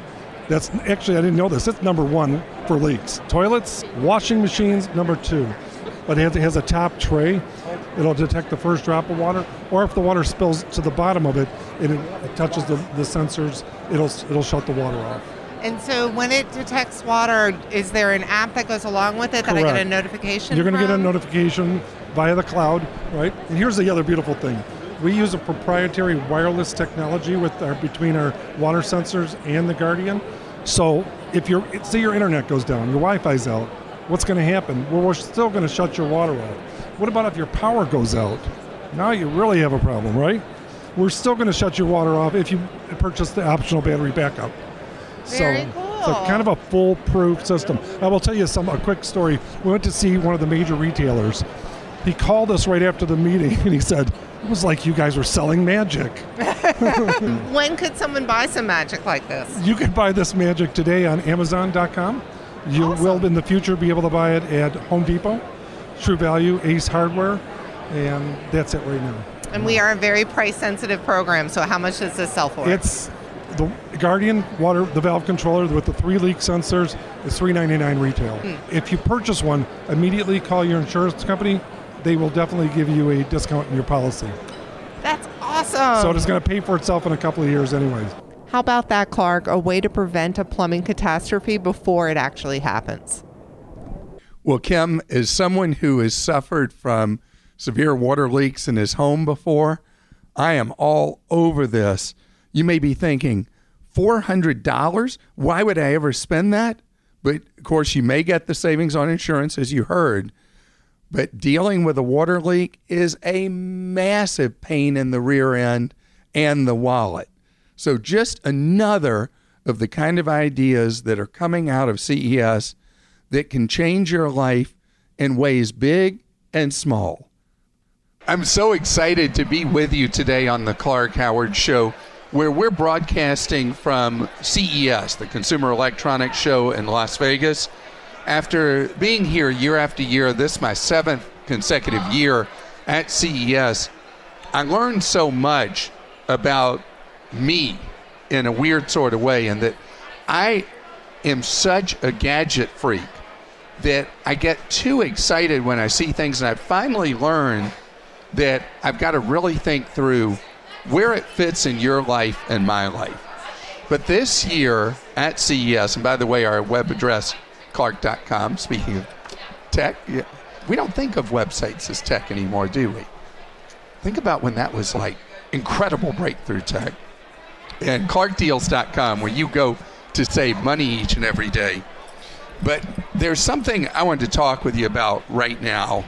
That's actually, I didn't know this. It's number one for leaks. Toilets, washing machines, number two. But it has, it has a top tray. It'll detect the first drop of water, or if the water spills to the bottom of it and it, it touches the, the sensors, it'll it'll shut the water off. And so when it detects water, is there an app that goes along with it that Correct. I get a notification You're going to get a from? notification via the cloud, right? And here's the other beautiful thing. We use a proprietary wireless technology with our, between our water sensors and the Guardian. So if you're, say your internet goes down, your Wi-Fi's out, what's going to happen? Well, we're still going to shut your water off. What about if your power goes out? Now you really have a problem, right? We're still going to shut your water off if you purchase the optional battery backup. Very so, cool. so kind of a foolproof system. I will tell you some a quick story. We went to see one of the major retailers. He called us right after the meeting and he said, it was like you guys were selling magic. When could someone buy some magic like this? You can buy this magic today on Amazon dot com. You Awesome. will in the future be able to buy it at Home Depot, True Value, Ace Hardware, and that's it right now. And we are a very price-sensitive program, so how much does this sell for? It's the Guardian water, the valve controller with the three leak sensors is three ninety-nine retail. Mm. If you purchase one, immediately call your insurance company. They will definitely give you a discount in your policy. That's awesome. So it's going to pay for itself in a couple of years anyways. How about that, Clark? A way to prevent a plumbing catastrophe before it actually happens. Well, Kim, as someone who has suffered from severe water leaks in his home before, I am all over this. You may be thinking, four hundred dollars? Why would I ever spend that? But, of course, you may get the savings on insurance, as you heard. But dealing with a water leak is a massive pain in the rear end and the wallet. So just another of the kind of ideas that are coming out of C E S that can change your life in ways big and small. I'm so excited to be with you today on the Clark Howard Show, where we're broadcasting from C E S, the Consumer Electronics Show in Las Vegas. After being here year after year, this is my seventh consecutive year at C E S, I learned so much about me in a weird sort of way, and that I am such a gadget freak that I get too excited when I see things, and I finally learned that I've got to really think through where it fits in your life and my life. But this year at C E S, and by the way, our web address, clark dot com, speaking of tech, we don't think of websites as tech anymore, do we? Think about when that was like incredible breakthrough tech. And clark deals dot com, where you go to save money each and every day. But there's something I wanted to talk with you about right now,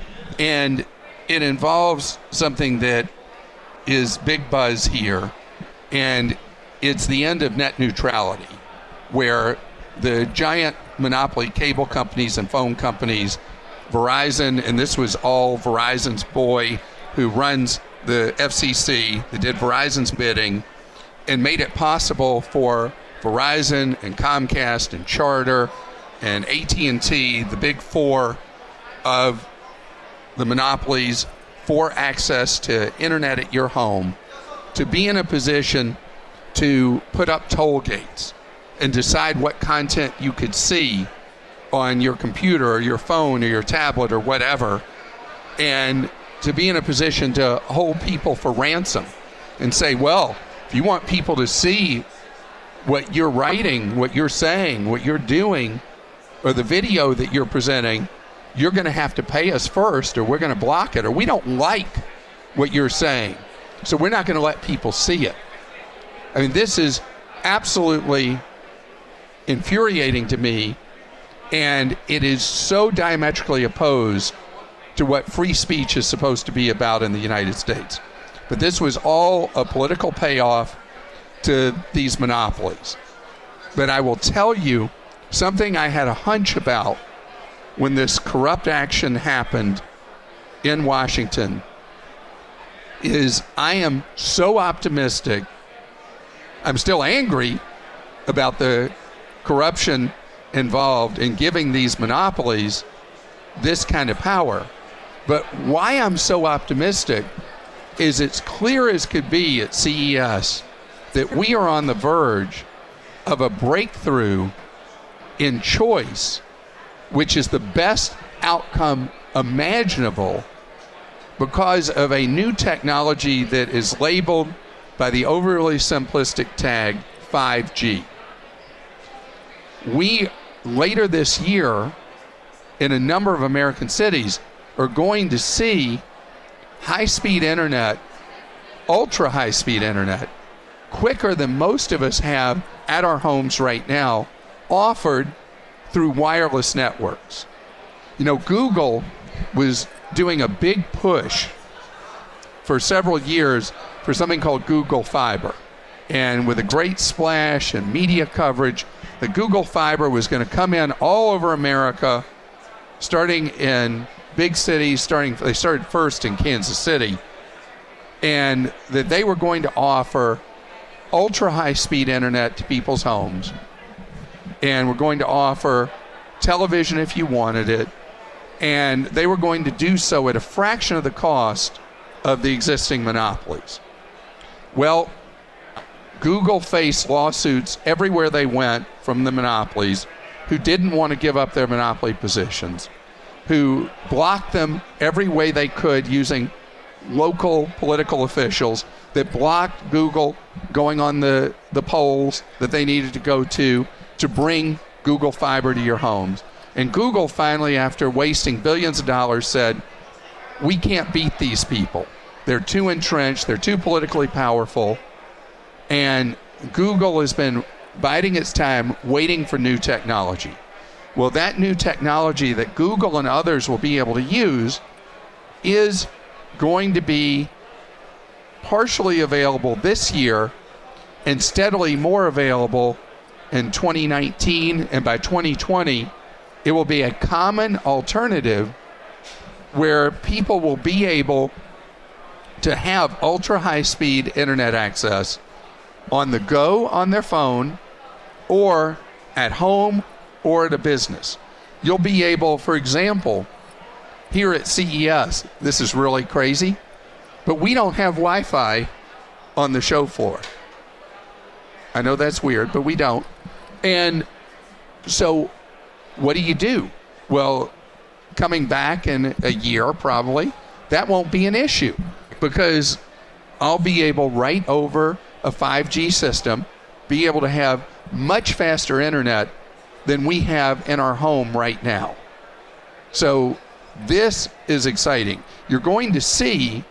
and it involves something that is big buzz here, and it's the end of net neutrality, where the giant monopoly cable companies and phone companies, Verizon, and this was all Verizon's boy who runs the F C C, that did Verizon's bidding and made it possible for Verizon and Comcast and Charter and A T and T, the big four of the monopolies, for access to internet at your home, to be in a position to put up toll gates and decide what content you could see on your computer or your phone or your tablet or whatever, and to be in a position to hold people for ransom and say, well, if you want people to see what you're writing, what you're saying, what you're doing, or the video that you're presenting, you're going to have to pay us first, or we're going to block it, or we don't like what you're saying, so we're not going to let people see it. I mean, this is absolutely infuriating to me, and it is so diametrically opposed to what free speech is supposed to be about in the United States. But this was all a political payoff to these monopolies. But I will tell you something I had a hunch about when this corrupt action happened in Washington is I am so optimistic. I'm still angry about the corruption involved in giving these monopolies this kind of power. But why I'm so optimistic is it's clear as could be at C E S that we are on the verge of a breakthrough in choice, which is the best outcome imaginable because of a new technology that is labeled by the overly simplistic tag five G. We, later this year, in a number of American cities, are going to see high-speed internet, ultra-high-speed internet, quicker than most of us have at our homes right now, offered through wireless networks. You know, Google was doing a big push for several years for something called Google Fiber. And with a great splash and media coverage, the Google Fiber was going to come in all over America, starting in big cities, starting they started first in Kansas City, and that they were going to offer ultra high-speed internet to people's homes, and we're going to offer television if you wanted it, and they were going to do so at a fraction of the cost of the existing monopolies. Well, Google faced lawsuits everywhere they went from the monopolies who didn't want to give up their monopoly positions, who blocked them every way they could using local political officials that blocked Google going on the, the polls that they needed to go to to bring Google Fiber to your homes. And Google finally, after wasting billions of dollars, said, we can't beat these people. They're too entrenched, they're too politically powerful, and Google has been biding its time waiting for new technology. Well, that new technology that Google and others will be able to use is going to be partially available this year and steadily more available in twenty nineteen, and by twenty twenty, it will be a common alternative where people will be able to have ultra high-speed internet access on the go on their phone or at home or at a business. You'll be able, for example, here at C E S, this is really crazy, but we don't have Wi-Fi on the show floor. I know that's weird, but we don't. And so what do you do? Well, coming back in a year probably, that won't be an issue because I'll be able right over a five G system, be able to have much faster internet than we have in our home right now. So this is exciting. You're going to see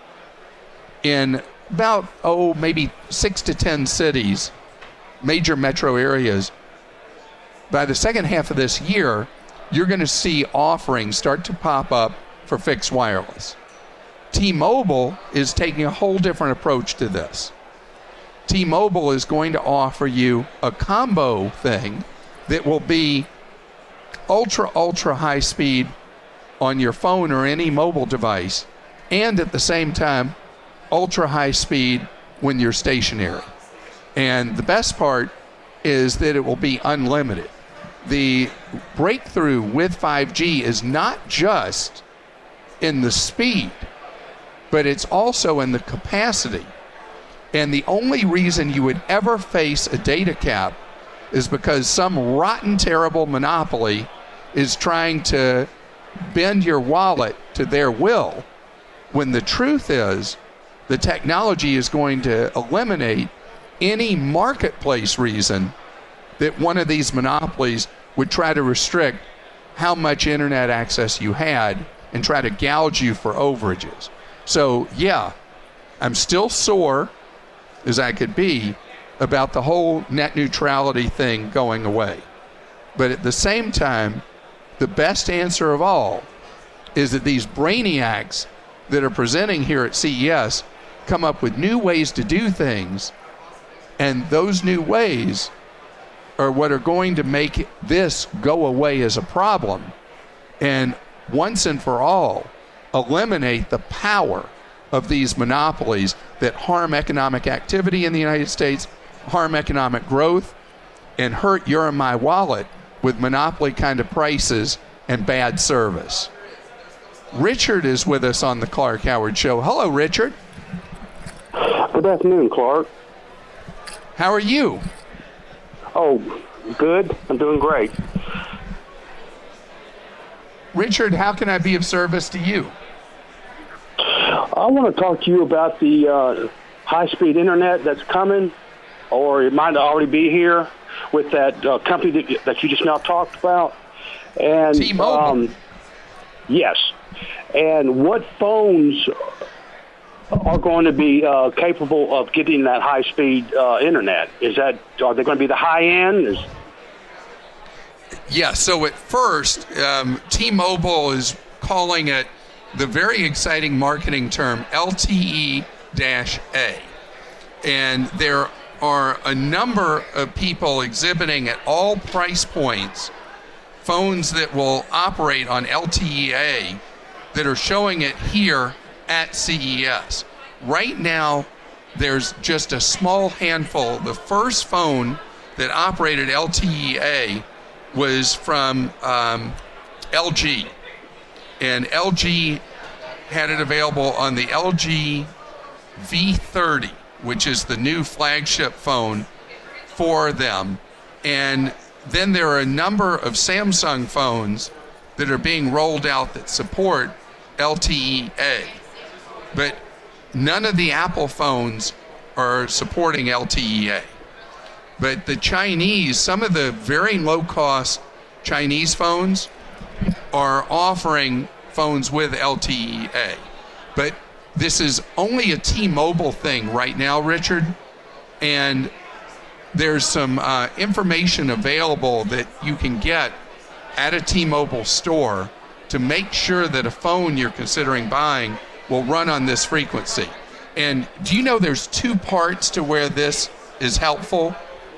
in about, oh, maybe six to ten cities, major metro areas, by the second half of this year, you're going to see offerings start to pop up for fixed wireless. T-Mobile is taking a whole different approach to this. T-Mobile is going to offer you a combo thing that will be ultra, ultra high speed on your phone or any mobile device, and at the same time, ultra high speed when you're stationary. And the best part is that it will be unlimited. The breakthrough with five G is not just in the speed, but it's also in the capacity. And the only reason you would ever face a data cap is because some rotten, terrible monopoly is trying to bend your wallet to their will, when the truth is the technology is going to eliminate any marketplace reason that one of these monopolies would try to restrict how much internet access you had and try to gouge you for overages. So, yeah, I'm still sore as I could be about the whole net neutrality thing going away. But at the same time, the best answer of all is that these brainiacs that are presenting here at C E S come up with new ways to do things, and those new ways are what are going to make this go away as a problem and once and for all eliminate the power of these monopolies that harm economic activity in the United States, harm economic growth, and hurt your and my wallet with monopoly kind of prices and bad service. Richard is with us on the Clark Howard Show. Hello, Richard. Good afternoon, Clark. How are you? Oh, good. I'm doing great. Richard, how can I be of service to you? I want to talk to you about the uh, high-speed internet that's coming, or it might already be here with that uh, company that, that you just now talked about. And T-Mobile. Um, yes. And what phones are going to be uh, capable of getting that high-speed uh, internet? Is that are they going to be the high-end? Is Yeah, so at first, um, T-Mobile is calling it the very exciting marketing term L T E A. And there are a number of people exhibiting at all price points phones that will operate on L T E A that are showing it here at C E S. Right now, there's just a small handful. The first phone that operated L T E A was from um, L G. And L G had it available on the L G V thirty, which is the new flagship phone for them. And then there are a number of Samsung phones that are being rolled out that support L T E A. But none of the Apple phones are supporting L T E A. But the Chinese, some of the very low-cost Chinese phones are offering phones with L T E A. But this is only a T-Mobile thing right now, Richard. And there's some uh, information available that you can get at a T-Mobile store to make sure that a phone you're considering buying will run on this frequency. And do you know there's two parts to where this is helpful?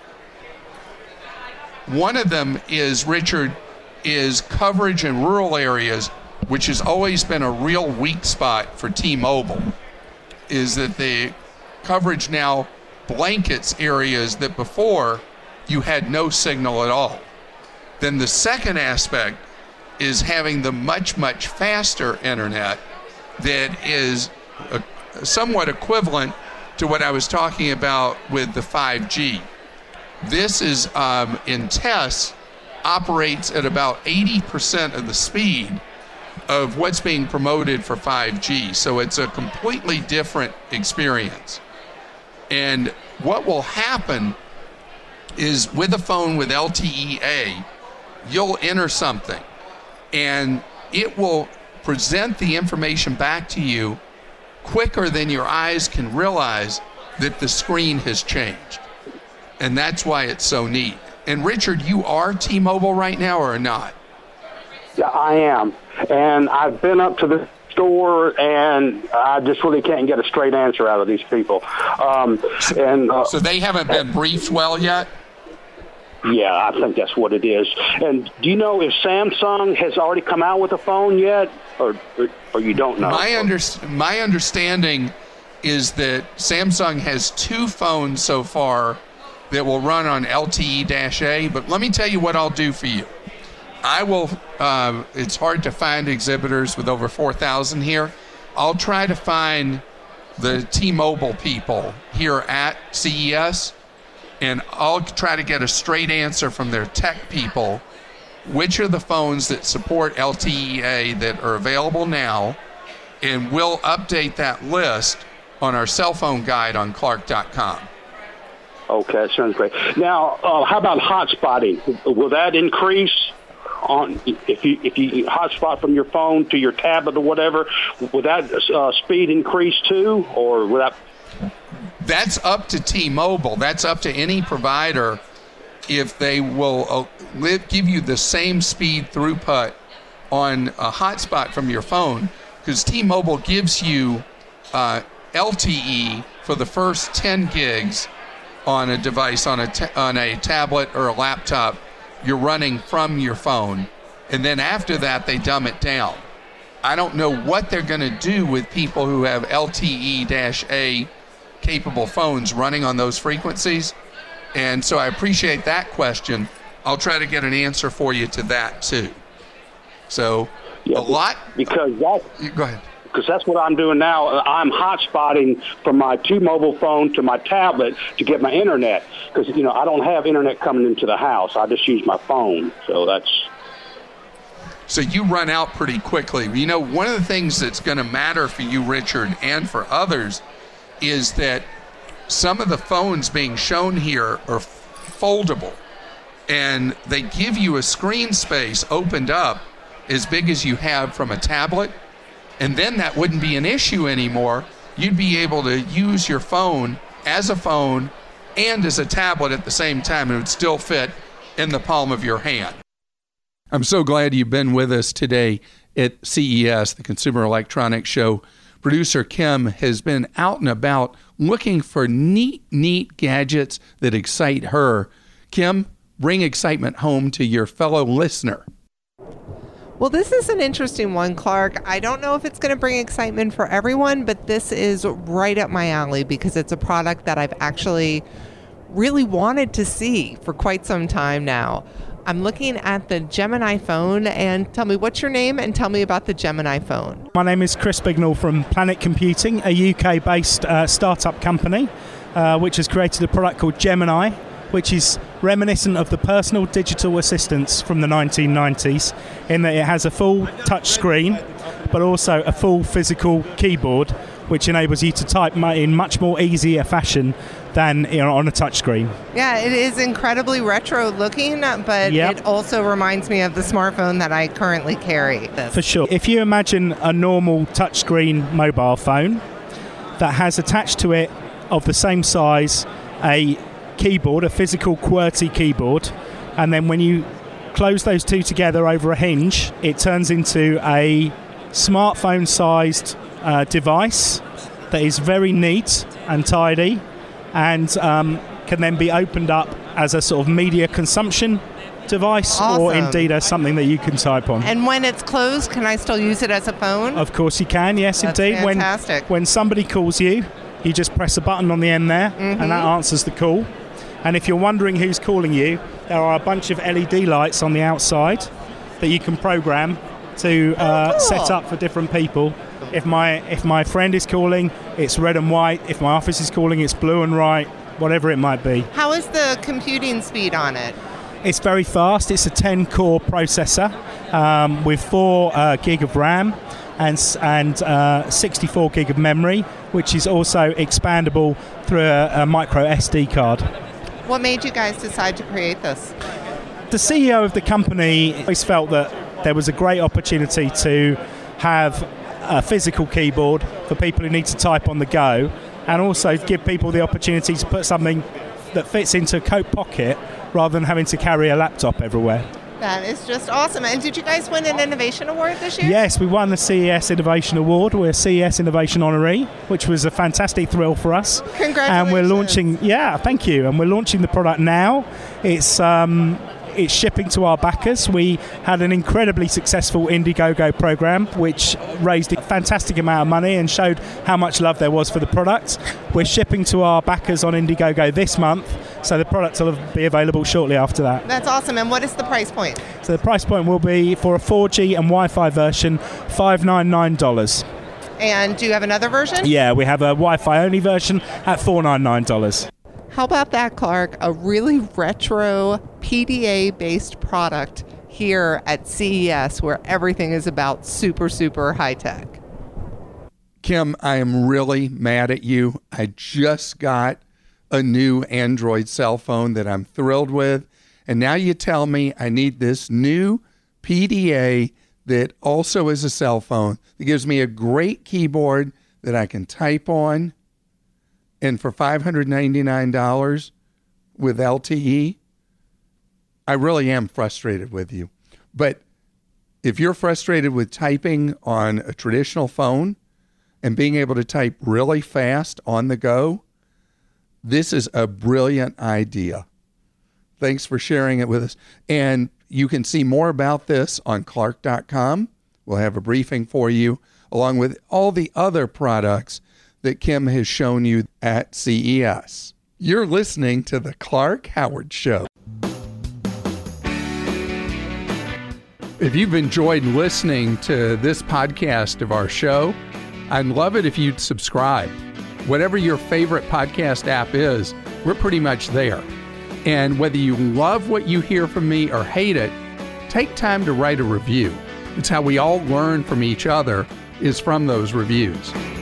One of them is, Richard, is coverage in rural areas, which has always been a real weak spot for T-Mobile, is that the coverage now blankets areas that before you had no signal at all. Then the second aspect is having the much, much faster internet that is a, somewhat equivalent to what I was talking about with the five G. This is, um, in tests, operates at about eighty percent of the speed of what's being promoted for five G. So it's a completely different experience. And what will happen is with a phone with L T E A, you'll enter something and it will present the information back to you quicker than your eyes can realize that the screen has changed. And that's why it's so neat. And Richard, you are T-Mobile right now or not? Yeah, I am. And I've been up to the store, and I just really can't get a straight answer out of these people. Um, and uh, So they haven't been briefed well yet? Yeah, I think that's what it is. And do you know if Samsung has already come out with a phone yet, or or you don't know? My, under, my understanding is that Samsung has two phones so far that will run on L T E A, but let me tell you what I'll do for you. I will, uh, it's hard to find exhibitors with over four thousand here. I'll try to find the T-Mobile people here at C E S, and I'll try to get a straight answer from their tech people. Which are the phones that support L T E A that are available now, and we'll update that list on our cell phone guide on Clark dot com. Okay, sounds great. Now, uh, how about hotspotting? Will that increase on if you if you hotspot from your phone to your tablet or whatever? Will that uh, speed increase too, or will that? That's up to T-Mobile. That's up to any provider if they will uh, live, give you the same speed throughput on a hotspot from your phone, because T-Mobile gives you uh, L T E for the first ten gigs on a device, on a ta- on a tablet or a laptop you're running from your phone, and then after that they dumb it down. I don't know what they're going to do with people who have L T E A capable phones running on those frequencies, and so I appreciate that question. I'll try to get an answer for you to that too. So yeah, a lot because that go ahead. because that's what I'm doing now. I'm hotspotting from my T-Mobile phone to my tablet to get my internet, because, you know, I don't have internet coming into the house. I just use my phone. So that's... So you run out pretty quickly. You know, one of the things that's going to matter for you, Richard, and for others, is that some of the phones being shown here are foldable, and they give you a screen space opened up as big as you have from a tablet, and then that wouldn't be an issue anymore. You'd be able to use your phone as a phone and as a tablet at the same time, and it would still fit in the palm of your hand. I'm so glad you've been with us today at C E S, the Consumer Electronics Show. Producer Kim has been out and about looking for neat, neat gadgets that excite her. Kim, bring excitement home to your fellow listener. Well, this is an interesting one, Clark. I don't know if it's going to bring excitement for everyone, but this is right up my alley because it's a product that I've actually really wanted to see for quite some time now. I'm looking at the Gemini phone, and tell me, what's your name, and tell me about the Gemini phone. My name is Chris Bignell from Planet Computing, a U K-based uh, startup company uh, which has created a product called Gemini, which is reminiscent of the personal digital assistants from the nineteen nineties, in that it has a full touch screen, but also a full physical keyboard, which enables you to type in much more easier fashion than, you know, on a touch screen. Yeah, it is incredibly retro looking, but yep. It also reminds me of the smartphone that I currently carry. For sure. If you imagine a normal touchscreen mobile phone that has attached to it of the same size a keyboard, a physical QWERTY keyboard, and then when you close those two together over a hinge, it turns into a smartphone-sized uh, device that is very neat and tidy, and um, can then be opened up as a sort of media consumption device, awesome. Or indeed as something that you can type on. And when it's closed, can I still use it as a phone? Of course you can, yes. That's indeed. Fantastic. When, when somebody calls you, you just press a button on the end there, mm-hmm. and that answers the call. And if you're wondering who's calling you, there are a bunch of L E D lights on the outside that you can program to uh, oh, cool. set up for different people. If my if my friend is calling, it's red and white. If my office is calling, it's blue and white, whatever it might be. How is the computing speed on it? It's very fast. It's a ten-core processor um, with four uh, gig of RAM and and uh, sixty-four gig of memory, which is also expandable through a, a micro S D card. What made you guys decide to create this? The C E O of the company always felt that there was a great opportunity to have a physical keyboard for people who need to type on the go, and also give people the opportunity to put something that fits into a coat pocket rather than having to carry a laptop everywhere. That is just awesome. And did you guys win an Innovation Award this year? Yes, we won the C E S Innovation Award. We're a C E S Innovation Honoree, which was a fantastic thrill for us. Congratulations. And we're launching, yeah, thank you. And we're launching the product now. It's um, it's shipping to our backers. We had an incredibly successful Indiegogo program, which raised a fantastic amount of money and showed how much love there was for the product. We're shipping to our backers on Indiegogo this month, so the product will be available shortly after that. That's awesome. And what is the price point? So the price point will be, for a four G and Wi-Fi version, five hundred ninety-nine dollars. And do you have another version? Yeah, we have a Wi-Fi only version at four hundred ninety-nine dollars. How about that, Clark? A really retro P D A-based product here at C E S, where everything is about super, super high-tech. Kim, I am really mad at you. I just got a new Android cell phone that I'm thrilled with, and now you tell me I need this new P D A that also is a cell phone that gives me a great keyboard that I can type on. And for five hundred ninety-nine dollars with L T E, I really am frustrated with you. But if you're frustrated with typing on a traditional phone and being able to type really fast on the go, this is a brilliant idea. Thanks for sharing it with us. And you can see more about this on Clark dot com. We'll have a briefing for you, along with all the other products that Kim has shown you at C E S. You're listening to The Clark Howard Show. If you've enjoyed listening to this podcast of our show, I'd love it if you'd subscribe. Whatever your favorite podcast app is, we're pretty much there. And whether you love what you hear from me or hate it, take time to write a review. It's how we all learn from each other, is from those reviews.